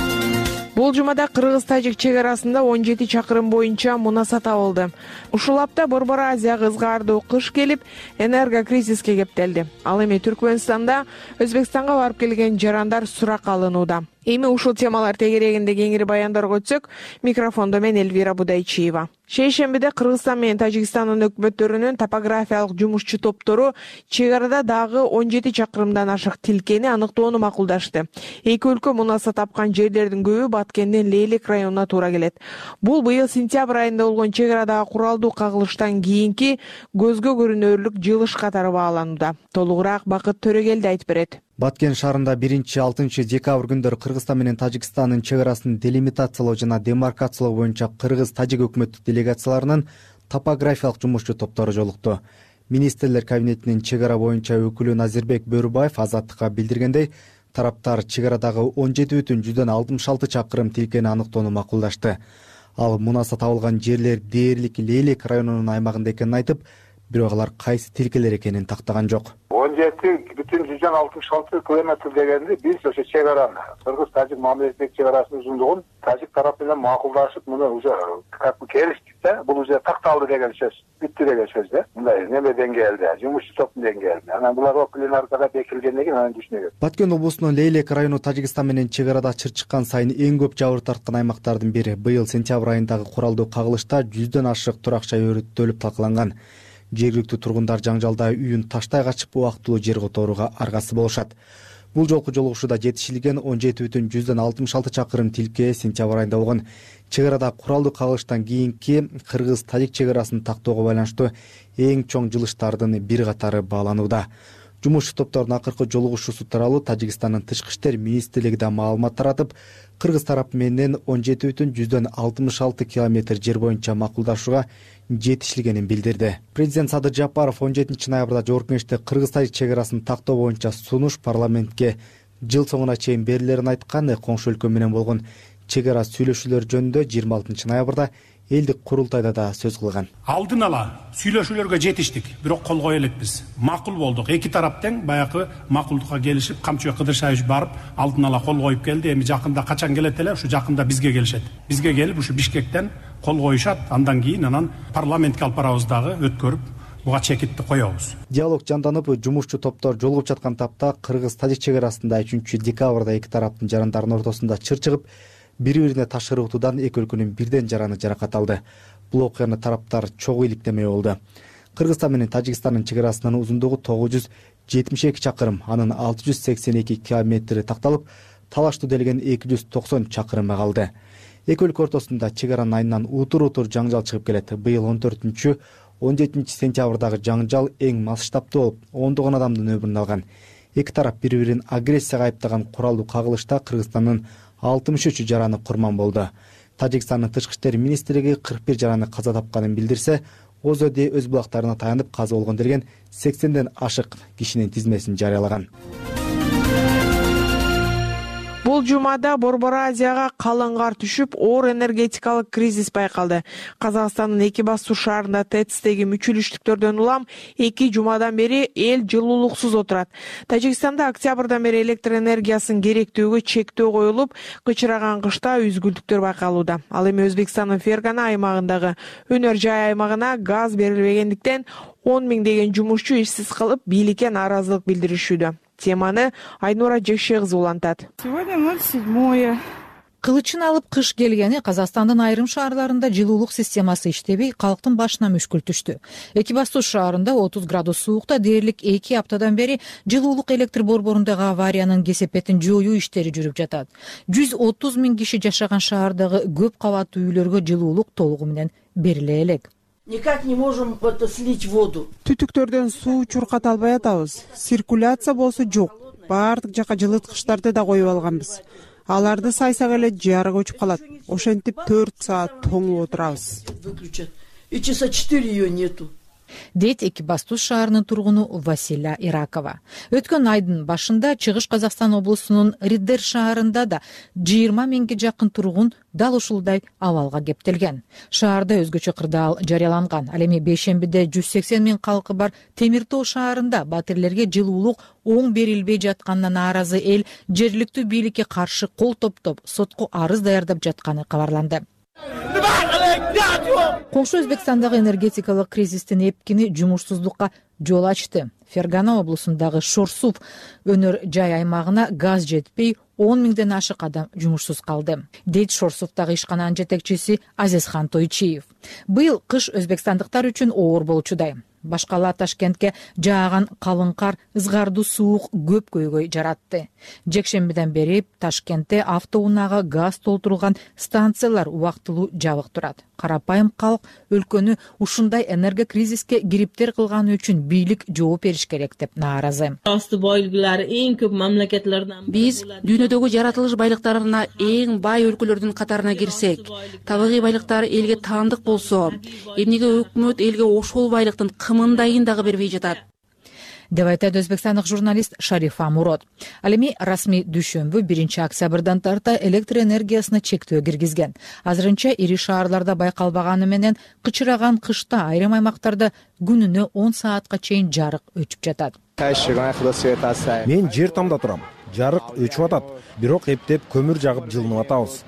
Бул жумада Кыргыз-Тажик чек арасында он жети чакырым боюнча мунаса табылды. Ушул апта Борбор Азияга ызгаардуу кыш келип, энерго кризиске кептелди. Ал эми Түркмөнстанда Өзбекстанга барып келген жарандар сурак алынууда. Эми ушул темалар тегерегинде кеңири баяндарга өтсөк, микрофондо мен Элвира Будайчиева. Шейшембиде Кыргызстан менен Тажикстандын өкмөттөрүнүн топографиялык жумушчу топтору чек арада дагы он жети чакырымдан ашык тилкени аныктоону макулдашты. Эки өлкө мунаса тапкан жерлердин көбү Баткенден Лейлек районуна туура келет. Бул быйыл сентябрь айында болгон чек арадагы куралдуу кагылыштан кийинки көзгө көрүнөрлүк жылыш катары бааланууда. Толугураак Бакыт Төрөгелди айтып берет. Баткен шаарында биринчи алтынчы декабрь күндөрү Кыргызстан менен Тажикстандын чек арасын делимитациялоо жана демаркациялоо боюнча Кыргыз-Тажик өкмөттүк делегацияларынын топографиялык жумушчу топтору жолукту. Министрлер кабинетинин чек ара боюнча өкүлү Назирбек Бөрүбаев Азаттыкка билдиргендей, тараптар чек арадагы он жети бүтүн жүздөн алтымыш алты чакырым тилкени аныктоону макулдашты. Ал мунаса табылган жерлер дээрлик Лейлек районунун аймагында экенин айтып, бирок алар кайсы тилкелер экенин тактаган жок. он жети бүтүн жүздөн алтымыш алты километр дегенди биз ошо чек араны Кыргыз-Тажик мамилесиндеги чек арасынын узундугун Тажик тарап менен макулдашып, муну уже как бы келиштик да, бул уже такталды деген сөз, бүттү деген сөз да. Мындай неме деңгээлде, жумушчу топтун деңгээлинде. Анан булар пленаркада бекилгенден кийин анан түшүнөгөт. Баткен облусунун Лейлек району Тажикстан менен чек арада чырчыккан сайын эң көп жабыр тарткан аймактардын бири. Быйыл сентябрь айындагы куралдуу кагылышта жүздөн ашык турак жай өрүттөлүп талкаланган. Жергиликтүү тургундар жаңжалда үйүн таштай качып убактылуу жер которууга аргасы болушат. Бул жолку жолугушууда жетишилген он жети бүтүн жүздөн алтымыш алты чакырым тилке сентябрь айында болгон чек арада куралдуу кагылыштан кийинки Кыргыз-Тажик чек арасын тактоого байланыштуу эң чоң жылыштардын бир катары бааланууда. Жумушчу топтордун акыркы жолугушуусу тууралуу Тажикстандын тышкы иштер министрлиги да маалымат таратып, Кыргыз тарап менен он жети бүтүн жүздөн алтымыш алты километр жер боюнча макулдашууга жетишилгенин билдирди. Президент Садыр Жапаров он жетинчи ноябрда Жогорку Кеңеште Кыргыз-Тажик чек арасын тактоо боюнча сунуш парламентке жыл соңуна чейин берилерин айткан. Коңшу өлкө менен болгон чек ара сүйлөшүүлөр жөнүндө жыйырма алтынчы ноябрда элдик курултайда да сөз кылган. Алдын ала сүйлөшүүлөргө жетиштик, бирок кол кое элекпиз. Макул болдук. Эки тарап тең баягы макулдукка келишип, Камчыбек Кыдыршаевич барып, алдын ала кол коюп келди. Эми жакында качан келет эле, ушу жакында бизге келишет. Бизге келип, ушу Бишкектен кол коюшат. Андан кийин анан парламентке алып барабыз дагы өткөрүп, буга чекитти коебуз. Диалог жанданып, жумушчу топтор жолугуп жаткан тапта Кыргыз-Тажик чек арасында үчүнчү декабрда эки тараптын жарандарынын ортосунда чырчыгып, бири-бирине таш ыргытуудан эки өлкөнүн бирден жараны жаракат алды. Бул окуяны тараптар чогуу иликтемей болду. Кыргызстан менен Тажикстандын чек арасынын узундугу тогуз жүз жетимиш эки чакырым, анын алты жүз сексен эки километри такталып, талаштуу делген эки жүз токсон чакырымы калды. Эки өлкө ортосунда чек аранын айынан утур-утур жаңжал чыгып келет. Быйыл он төртүнчү он жетинчи сентябрдагы жаңжал эң масштабтуу болуп, ондогон адамдын өмүрүн алган. Эки тарап бири-бирин агрессияга айыптаган куралдуу кагылышта Кыргызстандын алтымыш үч жараны курман болду. Тажикстандын тышкы иштер министрлиги кырк бир жараны каза тапканын билдирсе, Озоди өз булактарына таянып каза болгон делген сексенден ашык кишинин тизмесин жарыялаган. Бул жумада Борбор Азияга калың кар түшүп, оор энергетикалык кризис байкалды. Казакстандын эки басуу шаарында ТЭЦтеги мүчүлүштүктөрдөн улам эки жумадан бери эл жылуулуксуз отурат. Тажикстанда октябрдан бери электр энергиясынын керектүүлүгү чектөө коюлуп, кычыраган кышта үзгүлтүктөр байкалууда. Ал эми Өзбекстандын Фергана аймагындагы өнөр жай аймагына газ берилбегендиктен он миңдеген жумушчу ишсиз калып, бийликке нааразылык билдиришүүдө. Теманы Айнура Жекше кызы улантат. Сегодня ноль седьмое. Кылычын алып кыш келгени Казакстандын айрым шаарларында жылуулук системасы иштебей, калктын башына мүшкүл түштү. Экибастуз шаарында отуз градус суукта дээрлик эки аптадан бери жылуулук электр борборундагы авариянын кесепетин жоюу иштери жүрүп жатат. жүз отуз миң киши жашаган шаардагы көп кабаттуу үйлөргө жылуулук толугу менен бериле элек. Никак не можем слить воду. Түтүктөрдөн суу чурката албай атабыз. Циркуляция болсо жок. Баардык жака жылыткычтарды да коюп алганбыз. Аларды сайсак эле жарык өчүп калат. Ошентип төрт саат тоңуп отурабыз. Выключат. И часа четыре ее нету. дейт Экибастуз шаарынын тургуну Василя Иракова. Өткөн айдын башында Чыгыш Казакстан облусунун Риддер шаарында да жыйырма миңге жакын тургун дал ушулдай абалга кептелген. Шаарда өзгөчө кырдаал жарыяланган. Ал эми бейшембиде жүз сексен миң калкы бар Темир Тоо шаарында батирлерге жылуулук оң берилбей жатканына нааразы эл жергиликтүү бийликке каршы кол топтоп сотко арыз даярдап жатканы кабарланды. Коңшу Өзбекстандагы энергетикалык кризистин эпкини жумушсуздукка жол ачты. Фергана облусундагы Шорсув өнөр жай аймагына газ жетпей он миңден ашык адам жумушсуз калды, дейт Шорсувдагы ишкананын жетекчиси Азизхан Тойчиев. Быйыл кыш өзбекстандыктар үчүн оор болчудай. Башкала Ташкентке жааган калың кар ызгардуу суук көп көйгөй жаратты. Жекшембиден бери Ташкентте автоунаага газ толтурулган станциялар убактылуу жабык турат. Карапайым калк өлкөнү ушундай энерго кризиске кириптер кылганы үчүн бийлик жооп бериш керек деп нааразы. Биз дүйнөдөгү жаратылыш байлыктарына эң бай өлкөлөрдүн катарына кирсек, табигый байлыктар элге таандык болсо, эмнеге өкмөт элге ошол байлыктын кымындайын дагы бербей жатат? деп айтат өзбекстандык журналист Шарифа Мурод. Ал эми расмий дүйшөмбү биринчи октябрдан тарта электр энергиясына чектөө киргизген. Азырынча ири шаарларда байкалбаганы менен кычыраган кышта айрым аймактарда күнүнө он саатка чейин жарык өчүп жатат. Мен жер тамда турам. Жарык өчүп атат. Бирок эптеп көмүр жагып жылынып атабыз.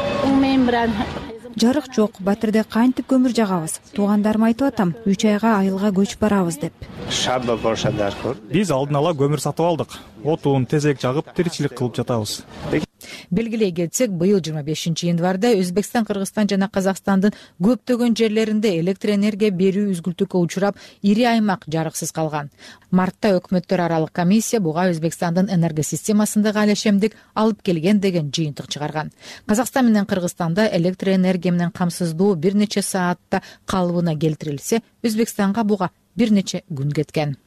Жарык жок, батирде кантип көмүр жагабыз? Туугандарым айтып атам, үч айга айылга көчүп барабыз деп. Биз алдын ала көмүр сатып алдык. Отун, тезек жагып тиричилик кылып жатабыз. Белгилей кетсек, быйыл жыйырма бешинчи январда Өзбекстан, Кыргызстан жана Казакстандын көптөгөн жерлеринде электр энергия берүү үзгүлтүккө учурап, ири аймак жарыксыз калган. Мартта өкмөттөр аралык комиссия буга Өзбекстандын энерго системасындагы алешемдик алып келген деген жыйынтык чыгарган. Казакстан менен Кыргызстанда электр энергия менен камсыздоо бир нече саатта калыбына келтирилсе, Өзбекстанга буга бир нече күн кеткен.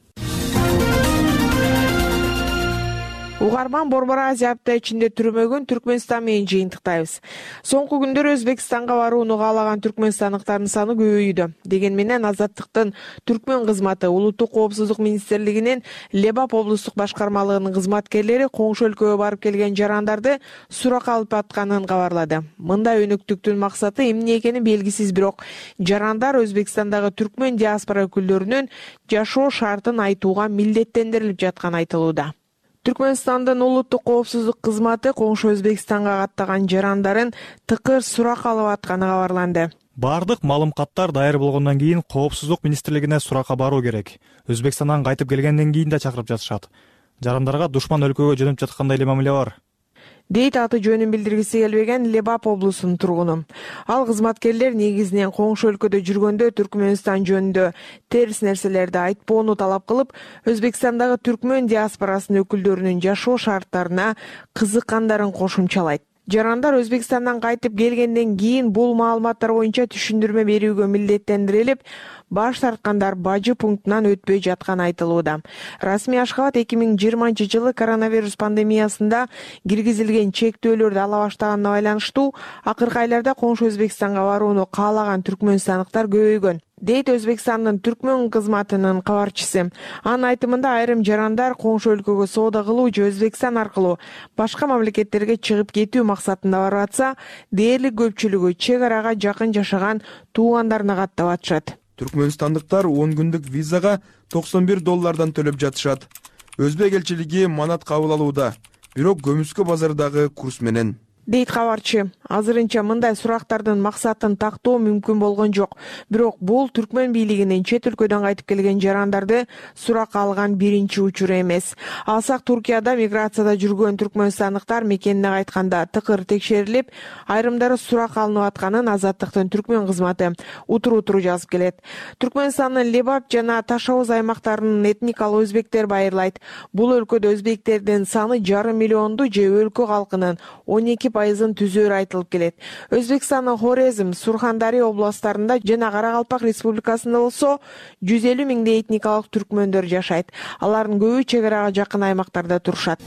Угарман Борбор Азия апта ичинде түрмөгөн Түркмөнстан менен жыйынтыктайбыз. Соңку күндөр Өзбекстанга барууну каалаган түркмөнстандыктардын саны көбөйүүдө. Деген менен Азаттыктын түркмөн кызматы Улуттук коопсуздук министрлигинин Лебап облустук башкармалыгынын кызматкерлери коңшу өлкөгө барып келген жарандарды сурак алып атканын кабарлады. Мындай өнөктүктүн максаты эмне экени белгисиз, бирок жарандар Өзбекстандагы түркмөн диаспора өкүлдөрүнүн жашоо шартын айтууга милдеттендирилип жатканы айтылууда. Түркмөнстандын улуттук коопсуздук кызматы коңшу Өзбекстанга каттаган жарандарын тыкыр сурак алып атканы кабарланды. Бардык малым каттар даяр болгондон кийин коопсуздук министрлигине суракка баруу керек. Өзбекстандан кайтып келгенден кийин да чакырып жатышат. Жарандарга душман өлкөгө жөнөп жаткандай эле мамиле бар. Дейт аты жөнүн билдиргиси келбеген Лебап облусунун тургуну. Ал кызматкерлер негизинен коңшу өлкөдө жүргөндө Түркмөнстан жөнүндө терс нерселерди айтпоону талап кылып, Өзбекстандагы түркмөн диаспорасынын өкүлдөрүнүн жашоо шарттарына кызыккандарын кошумчалайт. Жарандар Өзбекстандан кайтып келгенден кийин бул маалыматтар боюнча түшүндүрмө берүүгө милдеттендирилип, баш тарткандар бажы пунктунан өтпөй жатканы айтылууда. Расмий Ашхабад эки миң жыйырманчы жылы коронавирус пандемиясында киргизилген чектөөлөрдү ала баштаганына байланыштуу акыркы айларда коңшу Өзбекстанга барууну каалаган түркмөнстандыктар көбөйгөн, дейт Өзбекстандын түркмөн кызматынын кабарчысы. Анын айтымында айрым жарандар коңшу өлкөгө соода кылуу же Өзбекстан аркылуу башка мамлекеттерге чыгып кетүү максатында барып атса, дээрлик көпчүлүгү чек арага жакын жашаган туугандарына каттап атышат. Түркмөнстандыктар он күндүк визага токсон бир доллардан төлөп жатышат. Өзбек элчилиги манат кабыл алууда, бирок көмүскө базардагы курс менен. Дейт кабарчы, азырынча мындай сурактардын максатын тактоо мүмкүн болгон жок. Бирок бул түркмөн бийлигинин чет өлкөдөн кайтып келген жарандарды суракка алган биринчи учуру эмес. Алсак Туркияда миграцияда жүргөн түркмөнстандыктар мекенине кайтканда тыкыр текшерилип, айрымдары сурак алынып атканын Азаттыктын түркмөн кызматы утуру-утуру жазып келет. Түркмөнстандын Лебап жана Таш Ауыз аймактарынын этникалык өзбектер байырлайт. Бул өлкөдө өзбектердин саны жарым миллионду же өлкө калкынын он эки пайызын түзөөрү айтылып келет. Өзбекстандын Хорезм, Сурхандария областарында жана Каракалпак республикасында болсо жүз элүү миңдей этникалык түркмөндөр жашайт. Алардын көбү чек арага жакын аймактарда турушат.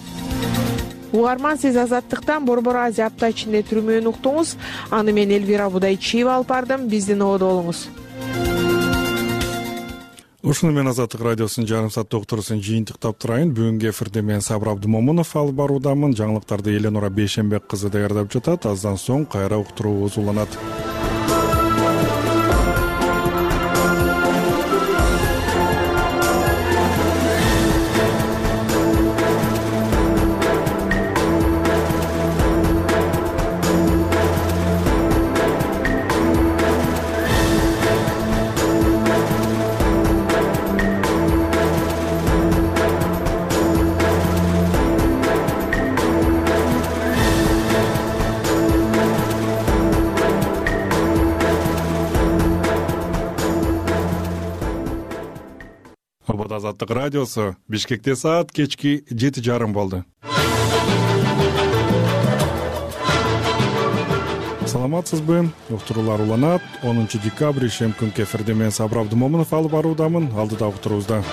Угарман, сиз Азаттыктан Борбор Азия апта ичинде түрмөнү уктуңуз. Аны мен Элвира Будайчиева алып бардым. Биздин ободо болуңуз. Ушуну мен Азаттык радиосунун жарым сааттык уктуруусун жыйынтыктап турайын. Бүгүнкү эфирде мен Сабыр Абдымомунов алып баруудамын. Жаңылыктарды Эленора Бейшенбек кызы даярдап жатат. Аздан соң кайра уктуруубуз уланат. Азаттык радиосу. Бишкекте саат кечки жети жарым болду. Саламатсызбы? Уктуруулар уланат. онунчу декабрь ишем күнкү эфирде мен Сабыр Абдымомунов алып баруудамын. Алдыда уктуруубузда.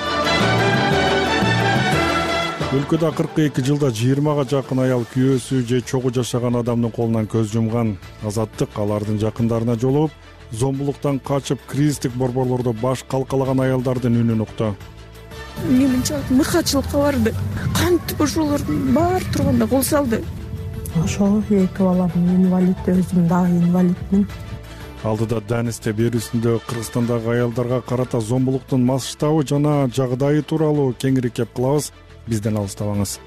Өлкөдө кырк эки жылда жыйырмага жакын аял күйөөсү же чогуу жашаган адамдын колунан көз жумган. Азаттык алардын жакындарына жолугуп, зомбулуктан качып, кризистик борборлордо баш калкалаган аялдардын үнүн укту. Менимче мыкачылыкка барды. Кантип ошолордун баары турганда кол салды. Ошол эки балам инвалид, өзүм дагы инвалидмин. Алдыда Данисте берүүсүндө Кыргызстандагы аялдарга карата зомбулуктун масштабы жана жагдайы тууралуу кеңири кеп кылабыз. Бизден алыстабаңыз.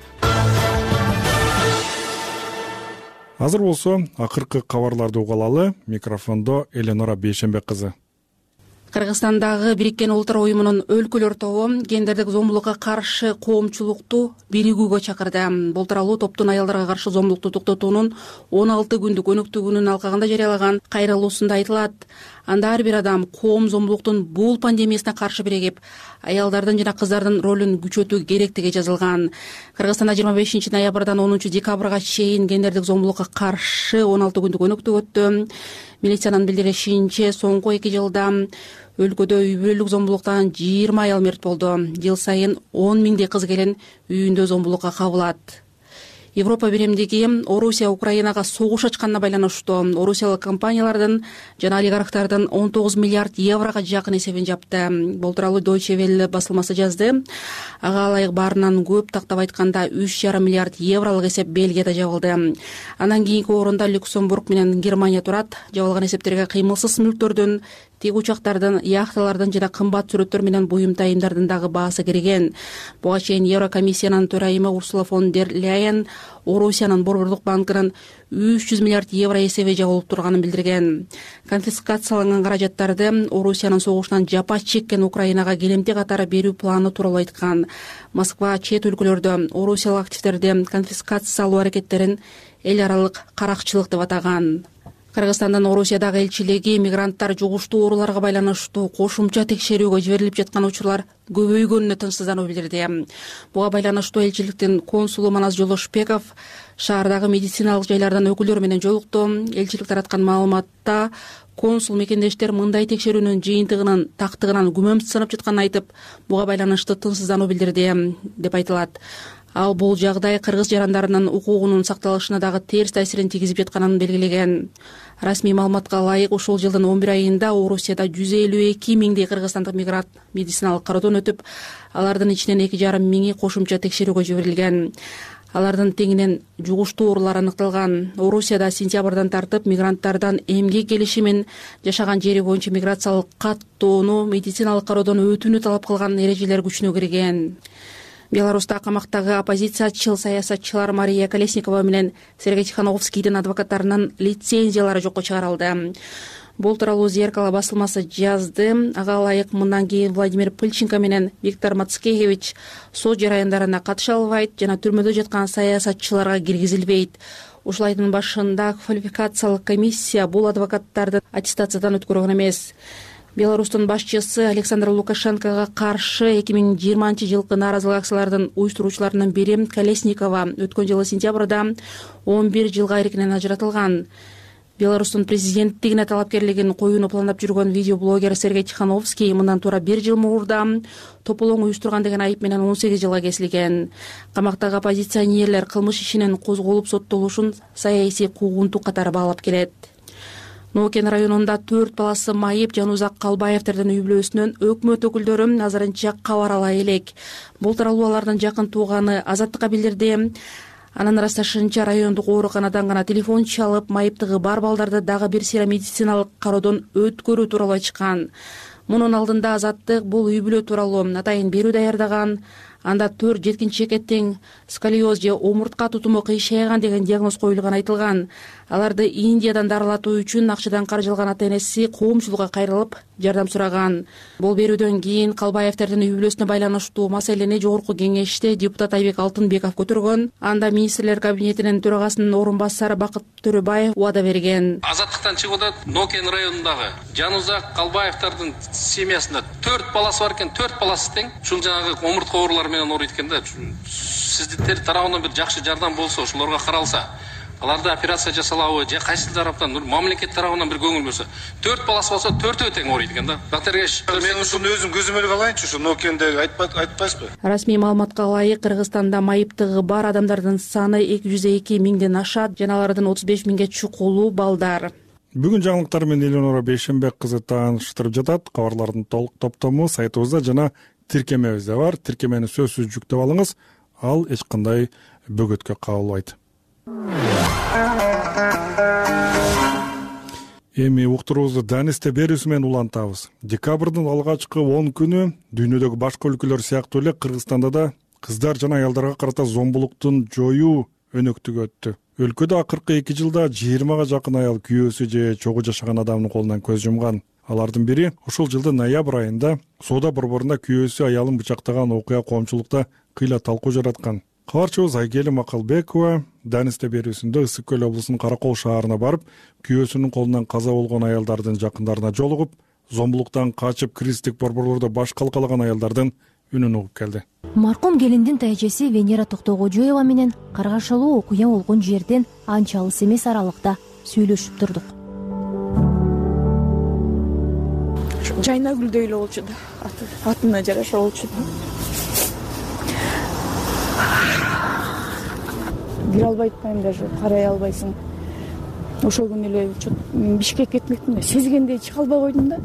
Азыр болсо акыркы кабарларды угалалы. Микрофондо Эленора Бейшенбек кызы. Кыргызстандагы Бириккен Улуттар уюмунун өлкөлөр тобу гендердик зомбулукка каршы коомчулукту биригүүгө чакырды. Бул тууралуу топтун аялдарга каршы зомбулукту токтотуунун он алты күндүк өнөктүгүнүн алкагында жарыялаган кайрылуусунда айтылат. Анда ар бир адам коом зомбулуктун бул пандемиясына каршы биригип, аялдардын жана кыздардын ролун күчөтүү керектиги жазылган. Кыргызстанда жыйырма бешинчи ноябрдан онунчу декабрга чейин гендердик зомбулукка каршы он алты күндүк өнөктүк өттү. Милициянын билдиришинче, соңку эки жылда өлкөдө үй бүлөлүк зомбулуктан жыйырма аял мерт болду. Жыл сайын он миңдей кыз келин үйүндө зомбулукка кабылат. Европа биримдиги Орусия Украинага согуш ачканына байланыштуу орусиялык компаниялардын жана олигархтардын он тогуз миллиард еврого жакын эсебин жапты. Бул тууралуу Deutsche Welle басылмасы жазды. Ага ылайык баарынан көп, тактап айтканда үч жарым миллиард евролук эсеп Бельгияда жабылды. Андан кийинки орунда Люксембург менен Германия турат. Жабылган эсептерге кыймылсыз мүлктөрдүн, тик учактардын, яхталардын жана кымбат сүрөттөр менен буюм тайымдардын дагы баасы кирген. Буга чейин Еврокомиссиянын төрайымы Урсула фон дер Ляйен Орусиянын Борборлук банкынын үч жүз миллиард евро эсеби жабылып турганын билдирген. Конфискацияланган каражаттарды Орусиянын согуштан жапа чеккен Украинага келемти катары берүү планы тууралуу айткан. Москва чет өлкөлөрдө орусиялык активдерди конфискациялоо аракеттерин эл аралык каракчылык деп атаган. Кыргызстандын Орусиядагы элчилиги мигранттар жугуштуу ооруларга байланыштуу кошумча текшерүүгө жиберилип жаткан учурлар көбөйгөнүнө тынчсыздануу билдирди. Буга байланыштуу элчиликтин консулу Манас Жолошбеков шаардагы медициналык жайлардан өкүлдөр менен жолукту. Элчилик тараткан маалыматта консул мекендештер мындай текшерүүнүн жыйынтыгынын тактыгынан күмөнсүзданып жатканын айтып, буга байланыштуу тынчсыздануу билдирди деп айтылат. Ал бул жагдай кыргыз жарандарынын укугунун сакталышына дагы терс таасирин тийгизип жатканын белгилеген. Расмий маалыматка ылайык ушул жылдын он бир айында Орусияда жүз элүү эки миңдей кыргызстандык мигрант медициналык кароодон өтүп, алардын ичинен эки жарым миңи кошумча текшерүүгө жиберилген. Алардын теңинен жугуштуу оорулар аныкталган. Орусияда сентябрдан тартып мигранттардан эмгек келиши менен жашаган жери боюнча миграциялык каттоону, медициналык кароодон өтүүнү талап кылган эрежелер күчүнө кирген. Беларуста камактагы оппозициячыл саясатчылар Мария Колесникова менен Сергей Тихановскийдин адвокаттарынын лицензиялары жокко чыгарылды. Бул тууралуу Зеркало басылмасы жазды. Ага ылайык мындан кийин Владимир Пыльченко менен Виктор Мацкевич сот жараяндарына катыша албайт жана түрмөдө жаткан саясатчыларга киргизилбейт. Ушул айдын башында квалификациялык комиссия бул адвокаттарды аттестациядан өткөргөн эмес. Беларустун башчысы Александр Лукашенкого каршы эки миң жыйырманчы жылкы нааразылык акциялардын уюштуруучуларынын бири Колесникова өткөн жылы сентябрда он бир жылга эркинен ажыратылган. Беларустун президенттигине талапкерлигин коюуну пландап жүргөн видеоблогер Сергей Тихановский мындан туура бир жыл мурда тополоң уюштурган деген айып менен он сегиз жылга кесилген. Камактагы оппозиционерлер кылмыш ишинин козголуп соттолушун саясий куугунтук катары баалап келет. Нокен районунда төрт баласы майып Жанузак Калбаевдердин үй бүлөсүнөн өкмөт өкүлдөрү азырынча кабар ала элек. Бул тууралуу алардын жакын тууганы Азаттыкка билдирди. Анын ырасташынча райондук ооруканадан гана телефон чалып, майыптыгы бар балдарды дагы бир сыйра медициналык кароодон өткөрүү тууралуу айтышкан. Мунун алдында Азаттык бул үй бүлө тууралуу атайын берүү даярдаган. Анда төрт жеткинчекке тең сколиоз же омуртка тутуму кыйшайган деген диагноз коюлган айтылган. Аларды Индиядан дарылатуу үчүн акчадан каржылган ата-энеси коомчулукка кайрылып жардам сураган. Бул берүүдөн кийин Калбаевдердин үй бүлөсүнө байланыштуу маселени жогорку кеңеште депутат Айбек Алтынбеков көтөргөн. Анда министрлер кабинетинин төрагасынын орун басары Бакыт Төрөбаев убада берген. Азаттыктан чыгып атат, Нокен районундагы Жанузак Калбаевдердин семьясында төрт баласы бар экен, төрт баласы тең. Ушул жанагы омуртка оорулары менен ооруйт экен да. Сиздер тарабынан бир жакшы жардам болсо, ошолорго каралса, аларда операция жасалабы же кайсы тараптан, мамлекет тарабынан бир көңүл бөлсө, төрт баласы болсо төртөө тең ооруйт экен да. Бактергеш, мен ушуну өзүм көзүм эле калайынчы, ушу Нокендеги айтпайсызбы? Расмий маалыматка ылайык, Кыргызстанда майыптыгы бар адамдардын саны эки жүз эки миңден ашат, жана алардын отуз беш миңге чукулуу балдар. Бүгүн жаңылыктар менен Эленора Бейшенбек кызы тааныштырып жатат. Кабарлардын толук топтому сайтыбызда жана тиркемебизде бар. Тиркемени сөзсүз жүктөп алыңыз. Ал эч кандай бөгөткө кабылбайт. Эми уктуруубузду Данисте берүүсү менен улантабыз. Декабрдын алгачкы он күнү дүйнөдөгү башка өлкөлөр сыяктуу эле Кыргызстанда да кыздар жана аялдарга карата зомбулуктун жоюу өнөктүгү өттү. Өлкөдө акыркы эки жылда жыйырмага жакын аял күйөөсү же чогуу жашаган адамдын колунан көз жумган. Алардын бири ушул жылдын ноябрь айында соода борборунда күйөөсү аялын бычактаган окуя коомчулукта кыйла талкуу жараткан. Кабарчыбыз Айгели Макалбекова Данисте берүүсүндө Ысык Көл облусунун Каракол шаарына барып, күйөөсүнүн колунан каза болгон аялдардын жакындарына жолугуп, зомбулуктан качып кристик борборлордо баш калкалаган аялдардын үнүн угуп келди. Маркум келиндин тайжеси Венера Токтогожоева менен каргашылуу окуя болгон жерден анча алыс эмес аралыкта сүйлөшүп турдук. Жайнагүлдөй эле болчу да, атына жараша болчу да. Кире албай атпайм, даже карай албайсың. Ошол күнү эле мен Бишкекке кетмекмин да, сезгендей чыга албай койдум да.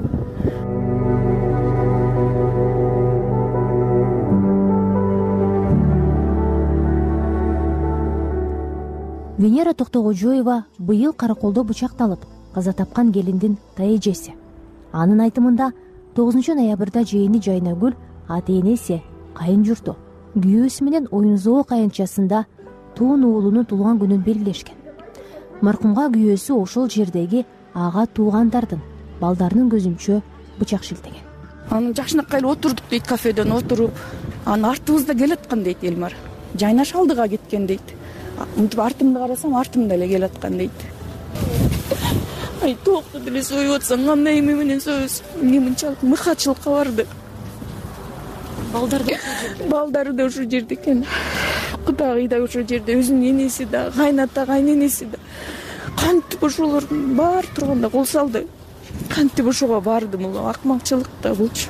Венера Токтогожоева быйыл Караколдо бычакталып каза тапкан келиндин тайэжеси. Анын айтымында тогузунчу ноябрда жээни Жайнагүл ата-энеси, кайын журту, күйөөсү менен Оюнзоо кайынчасында туун уулунун туулган күнүн белгилешкен. Маркумга күйөөсү ошол жердеги ага туугандардын, балдарынын көзүнчө бычак шилтеген. Анын жакшынакай эле отурдук дейт, кафеден отуруп, анын артыбызда келаткан дейт Элмар. Жайнаш алдыга кеткен дейт. Мынтип артымды карасам, артымда эле келаткан дейт. Ай, токту деле союп атсаң, кандай эме менен союбуз? Эмне мынчалык мыкачылыкка барды? Балдар да балдары да ошол жерде экен. Кудагый да ошол жерде, өзүнүн энеси да, кайната, кайненеси да. Кантип ошолордун баары турганда кол салды. Кантип ошого барды, бул акмакчылык да булчу.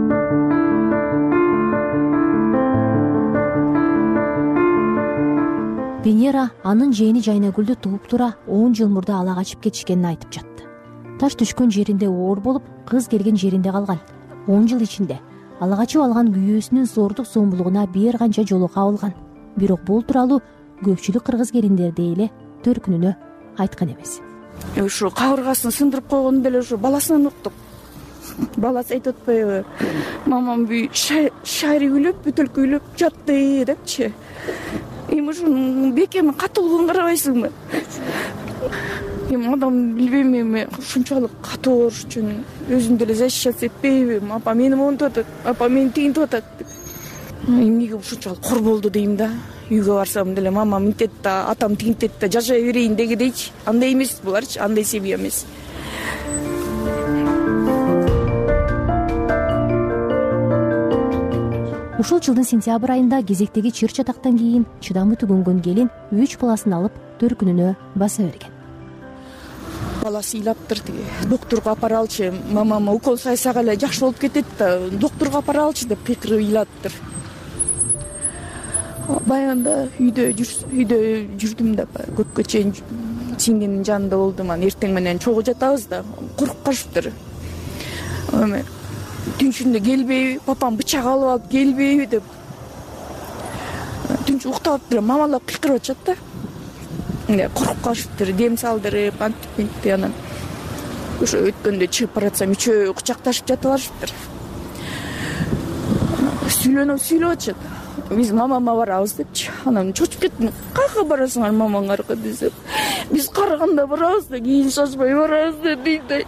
Венера анын жээни Жайнагүлдү тууп тура он жыл мурда ала качып кетишкенин айтып жатты. Таш түшкөн жеринде оор болуп, кыз келген жеринде калган. он жыл ичинде ала качып алган күйөөсүнүн зордук зомбулугуна бир канча жолу кабылган. Бирок бул тууралуу көпчүлүк кыргыз келиндери эле төркүнүнө айткан эмес. Ушу кабыргасын сындырып койгону деле ушу баласынан уктук. Баласы айтып атпайбы? Мамам бүй шайри күлүп, бүтөлкү күлүп жатты депчи. Эми ушунун бекеми катуулугун карабайсыңбы? Эми адам билбейм, эми ушунчалык катуу болуш үчүн өзүн деле защищать этпейби? Апа мени монтуп атат, апа мени тигинтип атат деп. Эмнеге ушунчалык кор болду дейм да. Үйгө барсам деле мамам мынтет да, атам тигинтет да, жашай берейин дегидейчи. Андай эмес буларчы, андай семья эмес. Ушул жылдын сентябрь айында кезектеги чыр чатактан кийин чыдамы түгөнгөн келин үч баласын алып төркүнүнө баса берген. Баласы ыйлаптыр, тиги доктурга апаралчы, мамама укол сайсак эле жакшы болуп кетет да, доктурга апаралчы деп кыйкырып ыйлаптыр. Баягында үйдө үйдө жүрдүм да, көпкө чейин сиңдимдин жанында болдум. Анан эртең менен чогуу жатабыз да, коркуп калышыптыр. Эми түнчүндө келбейби, папам бычак алып алып келбейби деп. Түнчү уктап алып мамалап кыйкырып атышат да. Мындай коркуп калышыптыр, дем салдырып, антип мынтип анан ошо өткөндө чыгып баратсам үчөө кучакташып жатып алышыптыр. Сүйлөнүп сүйлөп атышат. Биз мамама барабыз депчи. Анан чочуп кеттим. Каяка барасыңар мамаңарга десем. Биз Караганда барабыз да, кийин Созбой барабыз да дейт.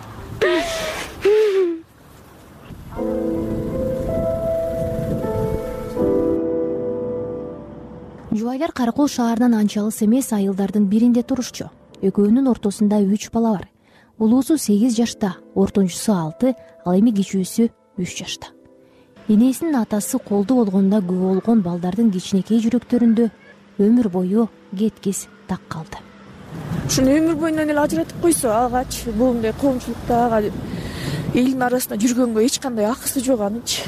Жубайлар Каракол шаарынан анча алыс эмес айылдардын биринде турушчу. Экөөнүн ортосунда үч бала бар. Улуусу сегиз жашта, ортончусу алты, ал эми кичүүсү үч жашта. Энесинин атасы колдуу болгондо күбө болгон балдардын кичинекей жүрөктөрүндө өмүр бою кеткис так калды. Ушуну өмүр боюнан эле ажыратып койсо, агачы бул коомчулукта ага элдин арасында жүргөнгө эч кандай акысы жок анычы.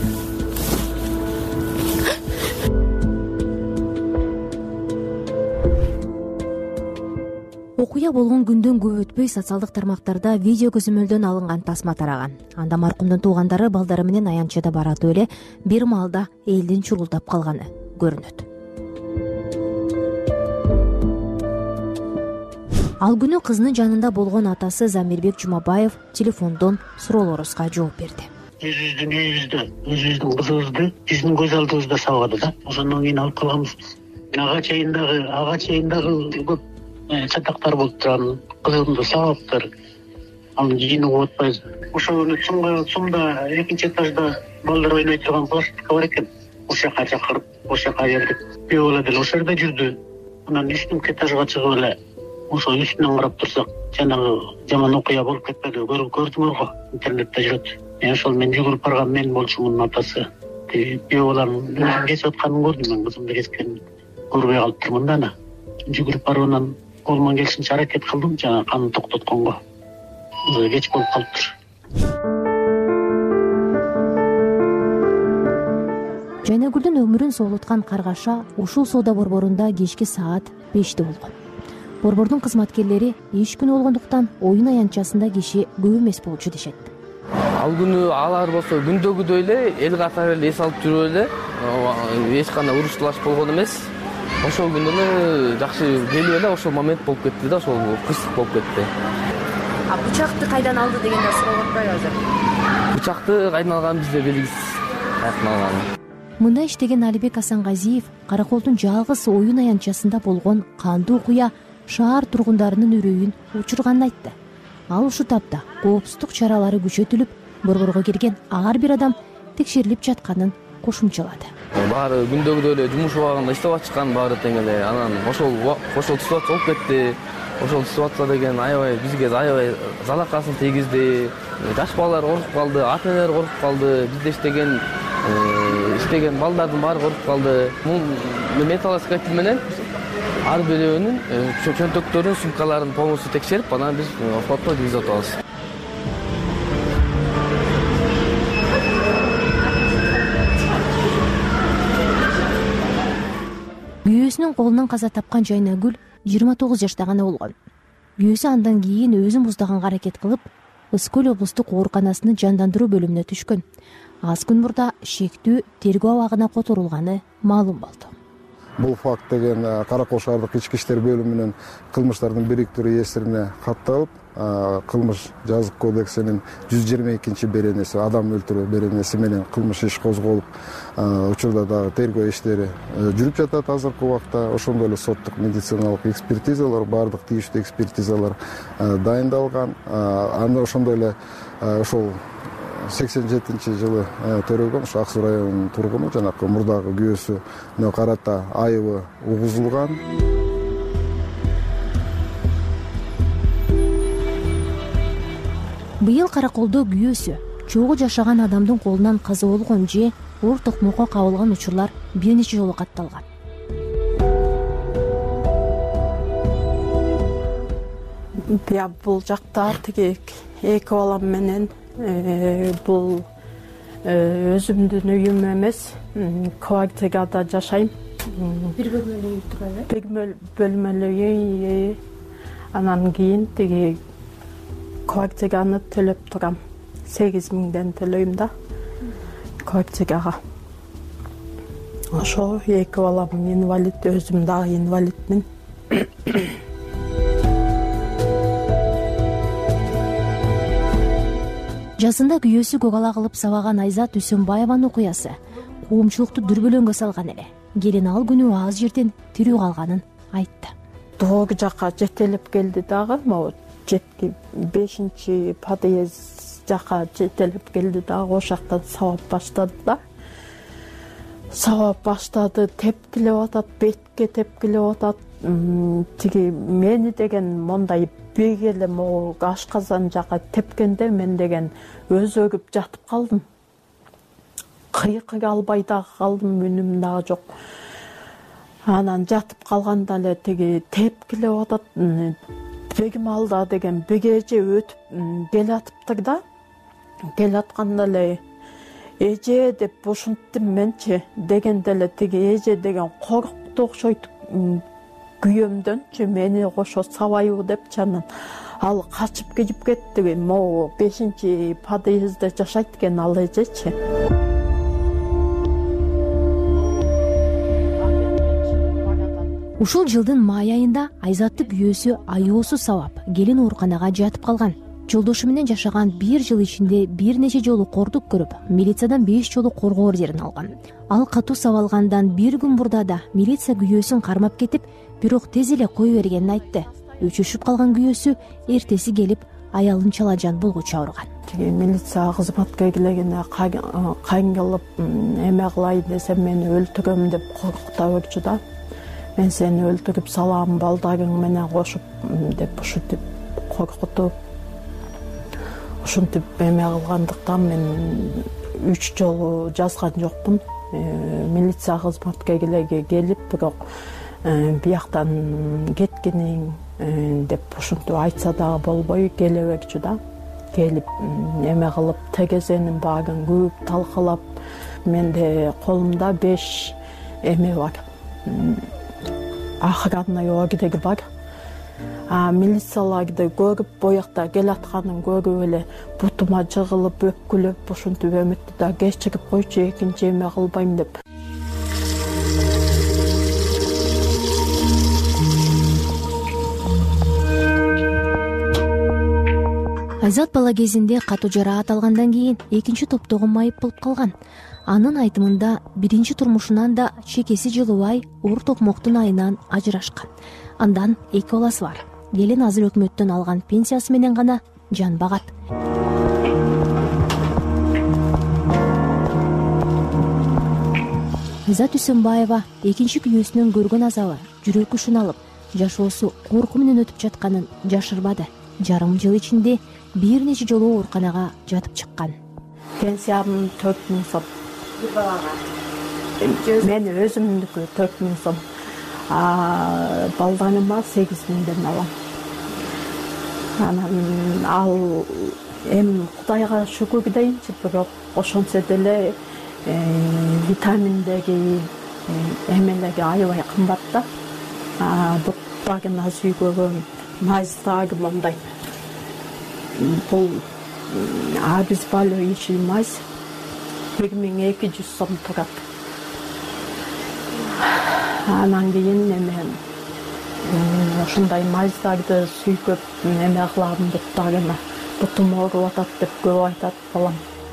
Окуя болгон күндөн көп өтпөй социалдык тармактарда видео көзөмөлдөн алынган тасма тараган. Анда маркумдун туугандары балдары менен аянтчада баратып эле бир маалда элдин чурулдап калганы көрүнөт. Ал күнү кызынын жанында болгон атасы Замирбек Жумабаев телефондон суроолорубузга жооп берди. Өзүбүздүн үйүбүздө, өзүбүздүн кызыбызды биздин көз алдыбызда сабады да. Ошондон кийин алып калганбыз. Ага чейиндагы, ага чейиндагы көп чатактар болуп турган, кызымды сабаптыр. Анын жийини угуп атпайбыз. Ошол күнү цумга цумда экинчи этажда балдар ойной турган площадка бар экен. Ошол жака чакырып, ошол жака бердик. Күйөө бала деле ошол жерде жүрдү. Анан үчүнкү этажга чыгып эле ошол үстүнөн карап турсак, жанагы жаман окуя болуп кетпеди. Көрдүңөр го, интернетте жүрөт. Мен ошол мен жүгүрүп барган мен болчумун атасы. Күйөө баланын өзүн кесип атканын көрдүм, мен кызымды кескенин көрбөй калыптырмын да ана. Жүгүрүп барып анан колуман келишинче аракет кылдым, жана канын токтотконго. Кеч болуп калыптыр. Жайнагүлдүн өмүрүн соолуткан каргаша ушул соода борборунда кечки саат беште болгон. Борбордун кызматкерлери иш күнү болгондуктан оюн аянтчасында киши көп эмес болчу дешет. Ал күнү алар болсо күндөгүдөй эле эл катары эле эс алып жүрүп эле, эч кандай уруш талаш болгон эмес. Ошол күндө эле жакшы келип эле ошол момент болуп кетти да, ошол кырсык болуп кетти. А бычакты кайдан алды дегенде суроолуп атпайбы азыр? Бычакты кайдан алганын бизде белгисиз. Каяктан алганын. Мында иштеген Алибек Асангазиев Караколдун жалгыз оюн аянтчасында болгон кандуу окуя шаар тургундарынын үрөйүн учурганын айтты. Ал ушул тапта коопсуздук чаралары күчөтүлүп, борборго кирген ар бир адам текшерилип жатканын кошумчалады. Баары күндөгүдөй эле жумуш убагында иштеп атышкан, баары тең эле. Анан ошол ошол ситуация болуп кетти. Ошол ситуация деген аябай бизге аябай залакасын тийгизди. Жаш балалар коркуп калды, ата-энелер коркуп калды, бизде иштеген иштеген балдардын баары коркуп калды. Бул металлоискатель менен ар бирөөнүн чөнтөктөрүн, сумкаларын полностью текшерип, анан биз фото киргизип атабыз. Күйөөсүнүн колунан каза тапкан Жайнагүл жыйырма тогуз жашта гана болгон. Күйөөсү андан кийин өзүн буздаганга аракет кылып, Ысык көл облустук ооруканасынын жандандыруу бөлүмүнө түшкөн. Аз күн мурда шектүү тергөө абагына которулганы маалым болду. Бул факт деген Каракол шаардык ички иштер бөлүмүнүн кылмыштардын бириктирүү эсирине катталып, кылмыш жазык кодексинин жүз жыйырма экинчи беренеси, адам өлтүрүү беренеси менен кылмыш иш козголуп, учурда дагы тергөө иштери жүрүп жатат азыркы убакта. Ошондой эле соттук медициналык экспертизалар, баардык тийиштүү экспертизалар дайындалган. Аны ошондой эле ошол сексен жетинчи жылы төрөгөн ушу Ак Суу районунун тургуну жанакы мурдагы күйөөсүнө карата айыбы угузулган. Быйыл Караколдо күйөөсү чогуу жашаган адамдын колунан каза болгон же оор токмокко кабылган учурлар бир нече жолу катталган. Я бул жакта тиги эки балам менен бул өзүмдүн үйүм эмес, квартирада жашайм. Бир бөлмөлүү үй турабы? Бир бөлмөлүү үй. Анан кийин тиги квартираны төлөп турам. сегиз миңден төлөйм да квартирага. Ошо эки балам инвалид, өзүм дагы инвалидмин. Жазында күйөөсү көк ала кылып сабаган Айзат Үсөнбаеванын окуясы коомчулукту дүрбөлөңгө салган эле. Келин ал күнү аз жерден тирүү калганын айтты. Доор жака жетелеп келди дагы, могу жетки бешинчи подъезд жака жетелеп келди дагы, ошол жактан сабап баштады да. Сабап баштады, тепкилеп атат, бетке тепкилеп атат. Тиги мени деген мондай бек эле могу ашказан жака тепкенде мен деген өзөгүп жатып калдым. Кыйкыра албай дагы калдым, үнүм дагы жок. Анан жатып калганда эле тиги тепкилеп атат. Бегим алда деген бегеже өтүп келатыптыр да. Келатканда эле эже деп ушинттим менчи дегенде эле тиги эже деген коркукту окшойт күйөөмдөнчү мени кошо сабайбы депчи. Анан ал качып кетип кетти. Могу бешинчи подъездде жашайт экен ал эжечи. Ушул жылдын май айында Айзатты күйөөсү аюусу сабап, келин ооруканага жатып калган. Жолдошу менен жашаган бир жыл ичинде бир нече жолу кордук көрүп, милициядан беш жолу коргоо ордерин алган. Ал катуу сабалгандан бир күн мурда да милиция күйөөсүн кармап кетип, бирок тез эле кое бергенин айтты. Өчүшүп калган күйөөсү эртеси келип аялын чала жан болгучу ауырган. Милиция кызматка келгенде кайын кылып эме кылай десем мени өлтүрөм деп коркута берчү да. Мен сени өлтүрүп салам балдарың менен кошуп деп ушинтип коркутуп. Ушинтип эме кылгандыктан мен үч жолу жазган жокмун. Милиция кызматка келип бирок бияктан кеткениң деп ушинтип айтса дагы болбой келе берчү да. Келип эме кылып тегезенин баарын көп талкалап, менде колумда беш эме бар. Охранный ордер бар. А милицияларды көрүп, боякта келатканын көрүп эле бутума жыгылып, өпкүлөп, ушинтип эметти да, кечирип койчу, экинчи эме кылбайм деп. Айзат бала кезинде катуу жараат алгандан кийин экинчи топтогу майып болуп калган. Анын айтымында биринчи турмушунан да чекеси жылыбай, уур токмоктун айынан ажырашкан. Андан эки баласы бар. Келин азыр өкмөттөн алган пенсиясы менен гана жан багат. Айзат Үсөнбаева экинчи күйөөсүнүн көргөн азабы, жүрөкү шыналып, жашоосу корку менен өтүп жатканын жашырбады. Жарым жыл ичинде бир нече жолу ооруканага жатып чыккан. Пенсиям төрт миң сом. Мен өзүмдүкү төрт миң сом. А балдарыма сегиз миңден алам. Анан ал эми Кудайга шүгүр дейинчи, бирок ошончо деле витаминдеги эмелеги аябай кымбат да. Буттагына сүйгөгөн майздагы мондай. Бул обезболивающий мазь бир миң эки жүз сом турат. Анан кийин эме ошондой маздарды сүйкөп эме кылам буттарына. Бутум ооруп атат деп көп айтат балам.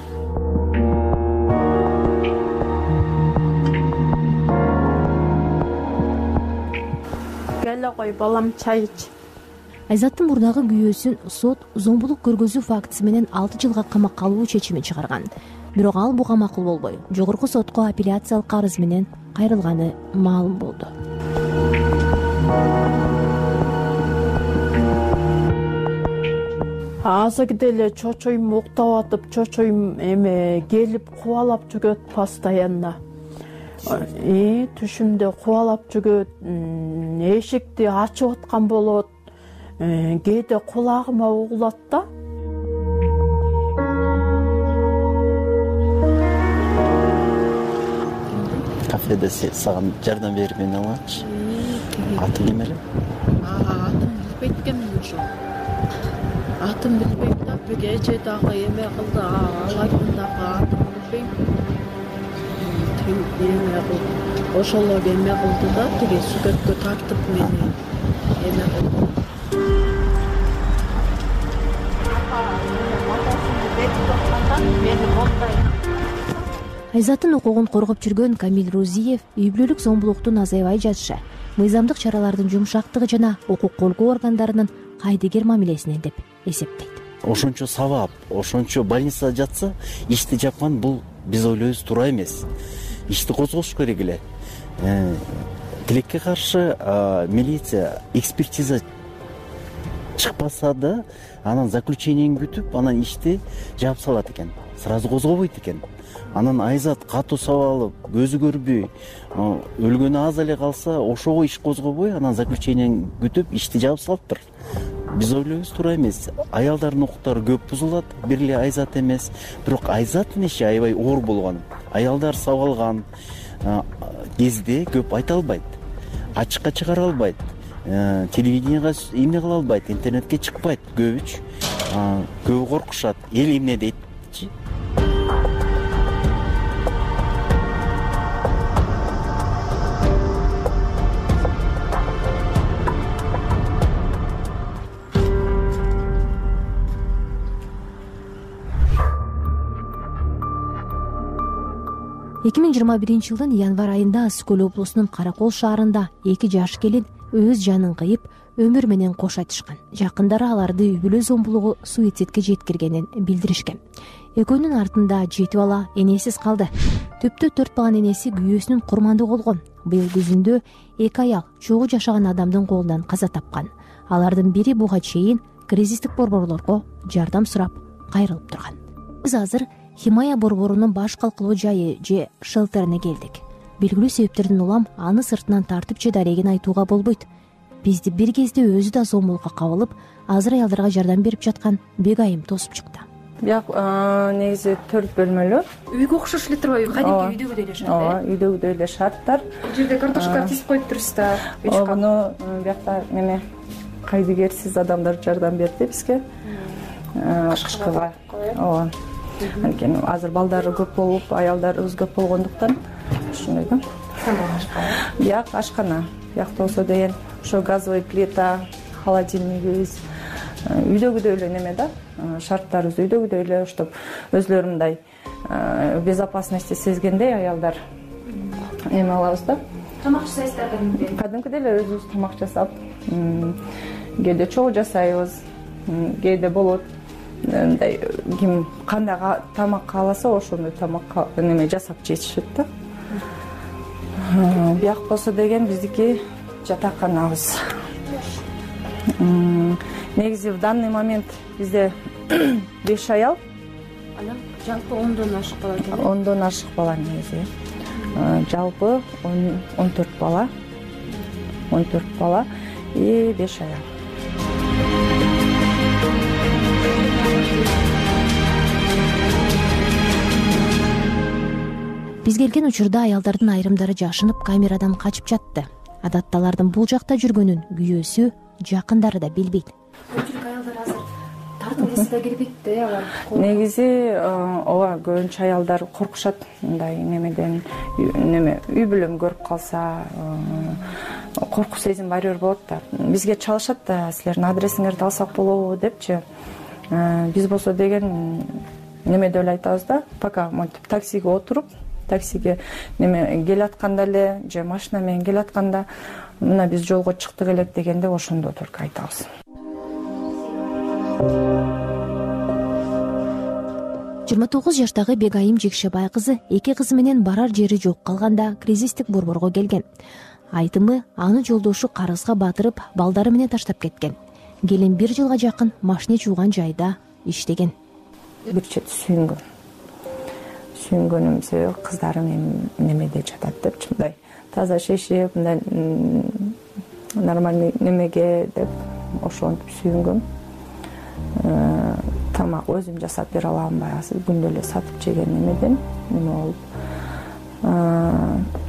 Келе кой балам, чай ич. Айзаттын мурдагы күйөөсүн сот зомбулук көргөзүү фактысы менен алты жылга камакка алуу чечимин чыгарган. Бирок ал буга макул болбой, жогорку сотко апелляциялык арыз менен кайрылганы маалым болду. Азыр деле чочоюм уктап атып, чочоюм эме келип кубалап жүрөт постоянно. И түшүмдө кубалап жүрөт, эшикти ачып аткан болот. Кээде кулагыма угулат да. Кафеде саган жардам берип мен алачы. Атың эме эле? Атым жетпейт экенмин ошо. Атын билбейм да, бегече дагы эме кылды, ал айткан дагы атын билбейм. Тим эме кылды, ошоло эме кылды да, тиги сүгөткө тартып мени эме кылды. Айзаттын укугун коргоп жүргөн Камил Рузиев үй бүлөлүк зомбулуктун азайбай жатышы, мыйзамдык чаралардын жумшактыгы жана укук коргоо органдарынын кайдыгер мамилесинен деп эсептейт. Ошончо сабап, ошончо больницада жатса, ишти жапкан бул биз ойлойбуз туура эмес. Ишти козгош керек эле. Тилекке каршы милиция экспертиза чыкпаса да, анан заключениени күтүп, анан ишти жаап салат экен. Сразу козгобойт экен. Анан Айзат катуу сабалып, көзү көрбөй, өлгөнү аз эле калса, ошого иш козгобой, анан заключениени күтүп, ишти жаап салыптыр. Биз ойлойбуз туура эмес. Аялдардын укуктары көп бузулат, бир эле Айзат эмес. Бирок Айзаттын иши аябай оор болгон. Аялдар сабалган кезде көп айта албайт, ачыкка чыгара албайт, телевиденияга эмне кыла албайт, интернетке чыкпайт көбүч. Көбү коркушат. Эл эмне дейтчи? эки миң жыйырма биринчи жылдын январь айында Ысык Көл облусунун Каракол шаарында эки жаш келин өз жанын кыйып, өмүр менен кош айтышкан. Жакындары аларды үй бүлө зомбулугу суицидке жеткиргенин билдиришкен. Экөөнүн артында жети бала энесиз калды. Түптө төрт баланын энеси күйөөсүнүн курмандыгы болгон. Быйыл күзүндө эки аял чогуу жашаган адамдын колунан каза тапкан. Алардын бири буга чейин кризистик борборлорго жардам сурап кайрылып турган. Биз азыр Химая борборунун баш калкылуу жайы же шелтерине келдик. Белгилүү себептерден улам аны сыртынан тартып же дарегин айтууга болбойт. Бизди бир кезде өзү да зомбулукка кабылып, азыр аялдарга жардам берип жаткан Бегайым тосуп чыкты. Бияк негизи төрт бөлмөлүү. Үйгө окшош эле турбайбы? Кадимки үйдөгүдөй эле шарт. Ооба, үйдөгүдөй эле шарттар. Бул жерде картошка тизип коюп турсуздар. Муну биякта неме кайдыгерсиз адамдар жардам берди бизге. Кышкыга. Ооба. Анткени азыр балдары көп болуп, аялдарыбыз көп болгондуктан ушундай да. Бияк ашкана. Биякта болсо деген ошо газовый плита, холодильнигибиз үйдөгүдөй эле неме да. Шарттарыбыз үйдөгүдөй эле, чтоб өзлөрү мындай безопасности сезгендей аялдар эме алабыз да. Тамак жасайсыздар кадимкидей? Кадимкидей эле өзүбүз тамак жасап, кээде чогуу жасайбыз, кээде болот. Мындай ким кандай тамак кааласа ошондой тамак неме жасап жешишет да. Бияк болсо деген биздики жатаканабыз. Негизи в данный момент бизде беш аял. Анан жалпы ондон ашык бала экен. ондон ашык бала негизи. Жалпы он төрт бала. он төрт бала и беш аял. Биз келген учурда аялдардын айрымдары жашынып камерадан качып жатты. Адатта алардын бул жакта жүргөнүн күйөөсү, жакындары да билбейт. Көпчүлүк аялдар азыр тартып эси да кирбейт да алар. Негизи ооба көбүнчө аялдар коркушат мындай немеден, неме үй бүлөм көрүп калса, коркуу сезим барыбир болот да. Бизге чалышат да, силердин адресиңерди алсак болобу депчи. Биз болсо деген немеде эле айтабыз да, пока монтип таксиге отуруп, таксиге неме келатканда эле же машина менен келатканда, мына биз жолго чыктык элек дегенде ошондо только айтабыз. жыйырма тогуз жаштагы Бегайым Жекшебай кызы эки кызы менен барар жери жок калганда кризистик борборго келген. Айтымы аны жолдошу карызга батырып, балдары менен таштап кеткен. Келин бир жылга жакын машина жууган жайда иштеген. Бир чет сүйүнгөн. Сүйүнгөнүм себеби кыздарым эми немеде жатат депчи, мындай таза шешип, мындай нормальный немеге деп ошентип сүйүнгөм. Тамак өзүм жасап бере алам, баягы күндө эле сатып жеген немеден неме болуп.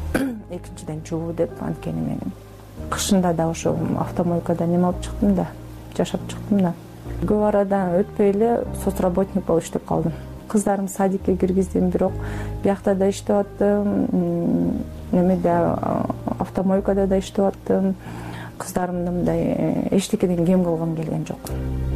Экинчиден жуу деп, анткени мен кышында да ошо автомойкада неме алып чыктым да, жашап чыктым да. Көп арадан өтпөй эле соцработник болуп иштеп калдым. Кыздарымды садикке киргиздим, бирок биякта да иштеп аттым, немеде автомойкада да иштеп аттым. Кыздарымды мындай эчтекеден кем кылгым келген жок.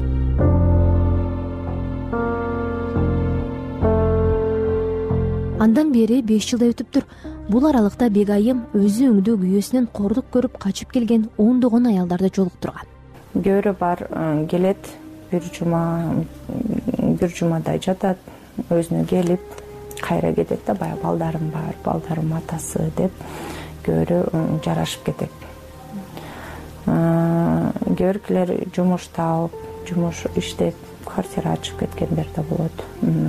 Андан бери беш жылдай өтүптүр. Бул аралыкта Бегайым өзү өңдүү күйөөсүнөн кордук көрүп качып келген ондогон аялдарды жолуктурган. Көрө бар келет, бир жума бир жумадай жатат, өзүнө келип кайра кетет да, баягы балдарым бар, балдарым атасы деп көрө жарашып кетет. Көркүлөр жумуш таап, жумуш иштеп, квартира ачып кеткендер да болот.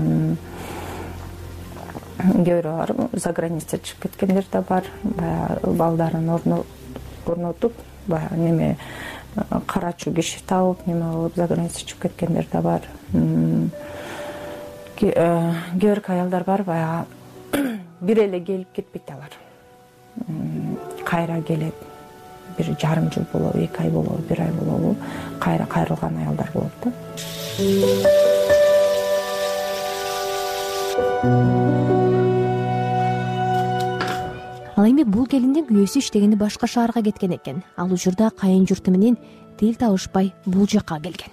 Көрө бар за граница чыгып кеткендер да бар. Баягы балдарын орнотуп, баягы неме карачу киши таап, неме кылып за граница чыгып кеткендер да бар. Көрк аялдар бар, баягы бир эле келип кетпейт алар. Кайра келет. Бир жарым жыл болобу, эки ай болобу, бир ай болобу, кайра кайрылган аялдар болот да. Ал эми бул келиндин күйөөсү иштегени башка шаарга кеткен экен. Ал учурда кайын журту менен тил табышпай бул жакка келген.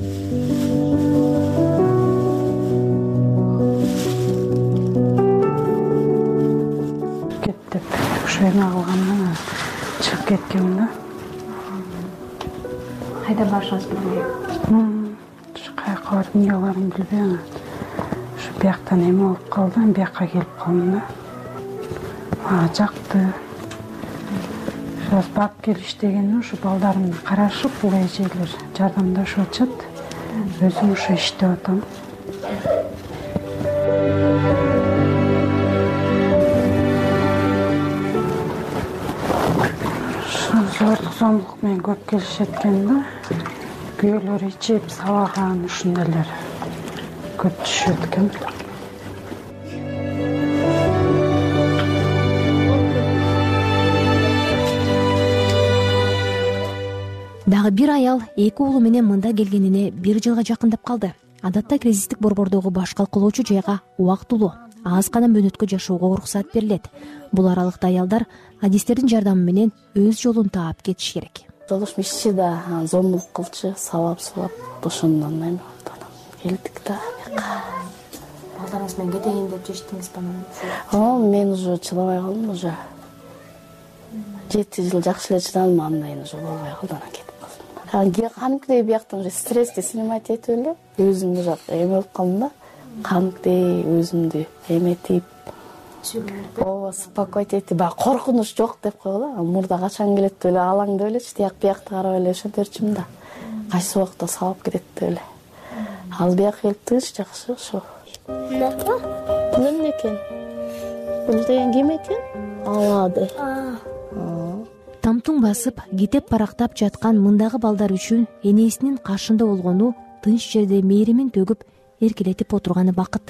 Кеттеп, ушуна калгандан чыгып кеткем да. Кайда барышыңыз билбей? Ушу каяка барып эмне кыларымды билбей, ушу бияктан эме болуп калды, бияка келип калдым да. Мага жакты. Ошо бак келип иштегенде ушу балдарымды карашып, бул эжелер жардамдашып атышат. Өзүм ушу иштеп атам. Зорлук зомбулук менен көп келишет экен да. Күйөөлөр ичип сабаган ушундайлар көп түшөт экен. Дагы бир аял эки уулу менен мында келгенине бир жылга жакындап калды. Адатта кризистик борбордогу баш калкулоочу жайга убактылуу аз гана мөөнөткө жашоого уруксат берилет. Бул аралыкта аялдар адистердин жардамы менен өз жолун таап кетиш керек. Жолуш ишчи да зомбулук кылчу, сабап сулап ошондон эме келдик да. Балдарыңыз менен кетейин деп чечтиңизби анан? О, мен уже чыдабай калдым уже. жети жыл жакшы эле чыдадым, андан кийин уже болбой калды, анан кетип калдым. Кадимкидей бияктан уже стрессти снимать этип эле өзүмдү жак эме болуп калдым да. Кадимкидей өзүмдү эметип, ооба успокойтип, баягы коркунуч жок деп койгула. Мурда качан келет деп эле алаң деп элечи, тияк биякты карап эле ошонтерчимин да. Кайсы убакта сабап кетет деп эле. Ал бияка келип тыныч жакшы ошо. Мынакы? Бул эмне экен? Бул деген ким экен? Алады. Тамтуң басып, кетеп барактап жаткан мындагы балдар үчүн энесинин каршында болгону, тынч жерде мээримин төгүп, эркелетип отурганы бакыт.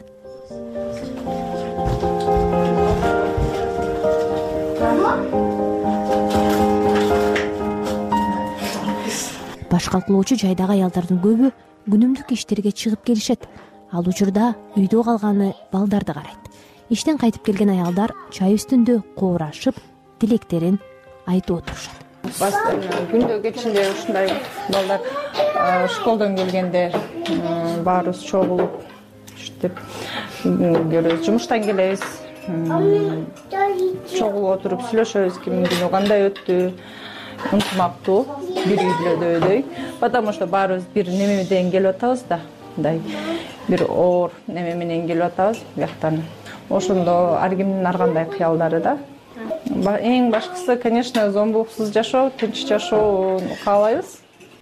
Баш калкулоочу жайдагы аялдардын көбү күнүмдүк иштерге чыгып келишет. Ал учурда үйдө калганы балдарды карайт. Иштен кайтып келген аялдар чай үстүндө коорашып, тилектерин айтып отурушат. Күндө кечинде ушундай балдар школдон келгенде баарыбыз чогулуп иштеп көрөбүз. Жумуштан келебиз, чогулуп отуруп сүйлөшөбүз, кимдин күнү кандай өттү, унутмаптуу, бир үйлөдөдөй. Потому что баарыбыз бир немеден келип атабыз да, мындай бир оор неме менен келип атабыз бияктан. Ошондо ар кимдин ар кандай кыялдары да. Эң башкысы, конечно, зомбулуксуз жашоо, тынч жашоо каалайбыз.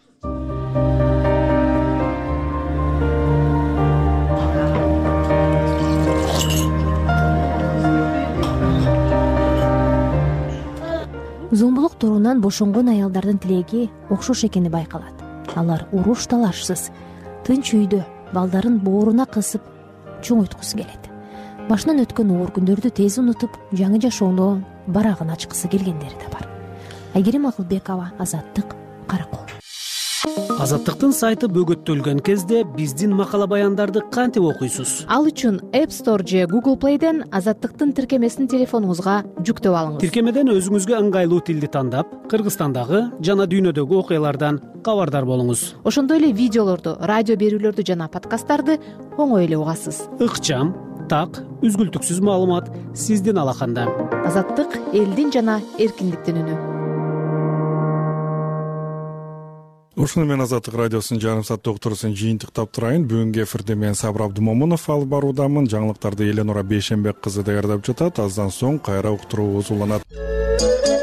Зомбулук торунан бошонгон аялдардын тилеги окшош экени байкалат. Алар уруш талашсыз, тынч үйдө балдарын бооруна кысып чоңойткусу келет. Башынан өткөн оор күндөрдү тез унутуп, жаңы жашоону барагын ачкысы келгендери да бар. Айгерим Акылбекова, Азаттык, Каракол. Азаттыктын сайты бөгөттөлгөн кезде биздин макала баяндарды кантип окуйсуз? Ал үчүн App Store же Google Play'ден Азаттыктын тиркемесин телефонуңузга жүктөп алыңыз. Тиркемеден өзүңүзгө ыңгайлуу тилди тандап, Кыргызстандагы жана дүйнөдөгү окуялардан кабардар болуңуз. Ошондой эле видеолорду, радио берүүлөрдү жана подкасттарды оңой эле угасыз. Ыкчам, так, үзгүлтүксүз маалымат сиздин алаканда. Азаттык элдин жана эркиндиктин үнү. Ушуну менен Азаттык радиосунун жарым сааттык уктуруусун жыйынтыктап турайын. Бүгүнкү эфирде мен Сабыр Абдымомунов алып баруудамын. Жаңылыктарды Эленора Бейшенбек кызы даярдап жатат. Аздан соң кайра уктуруубуз уланат.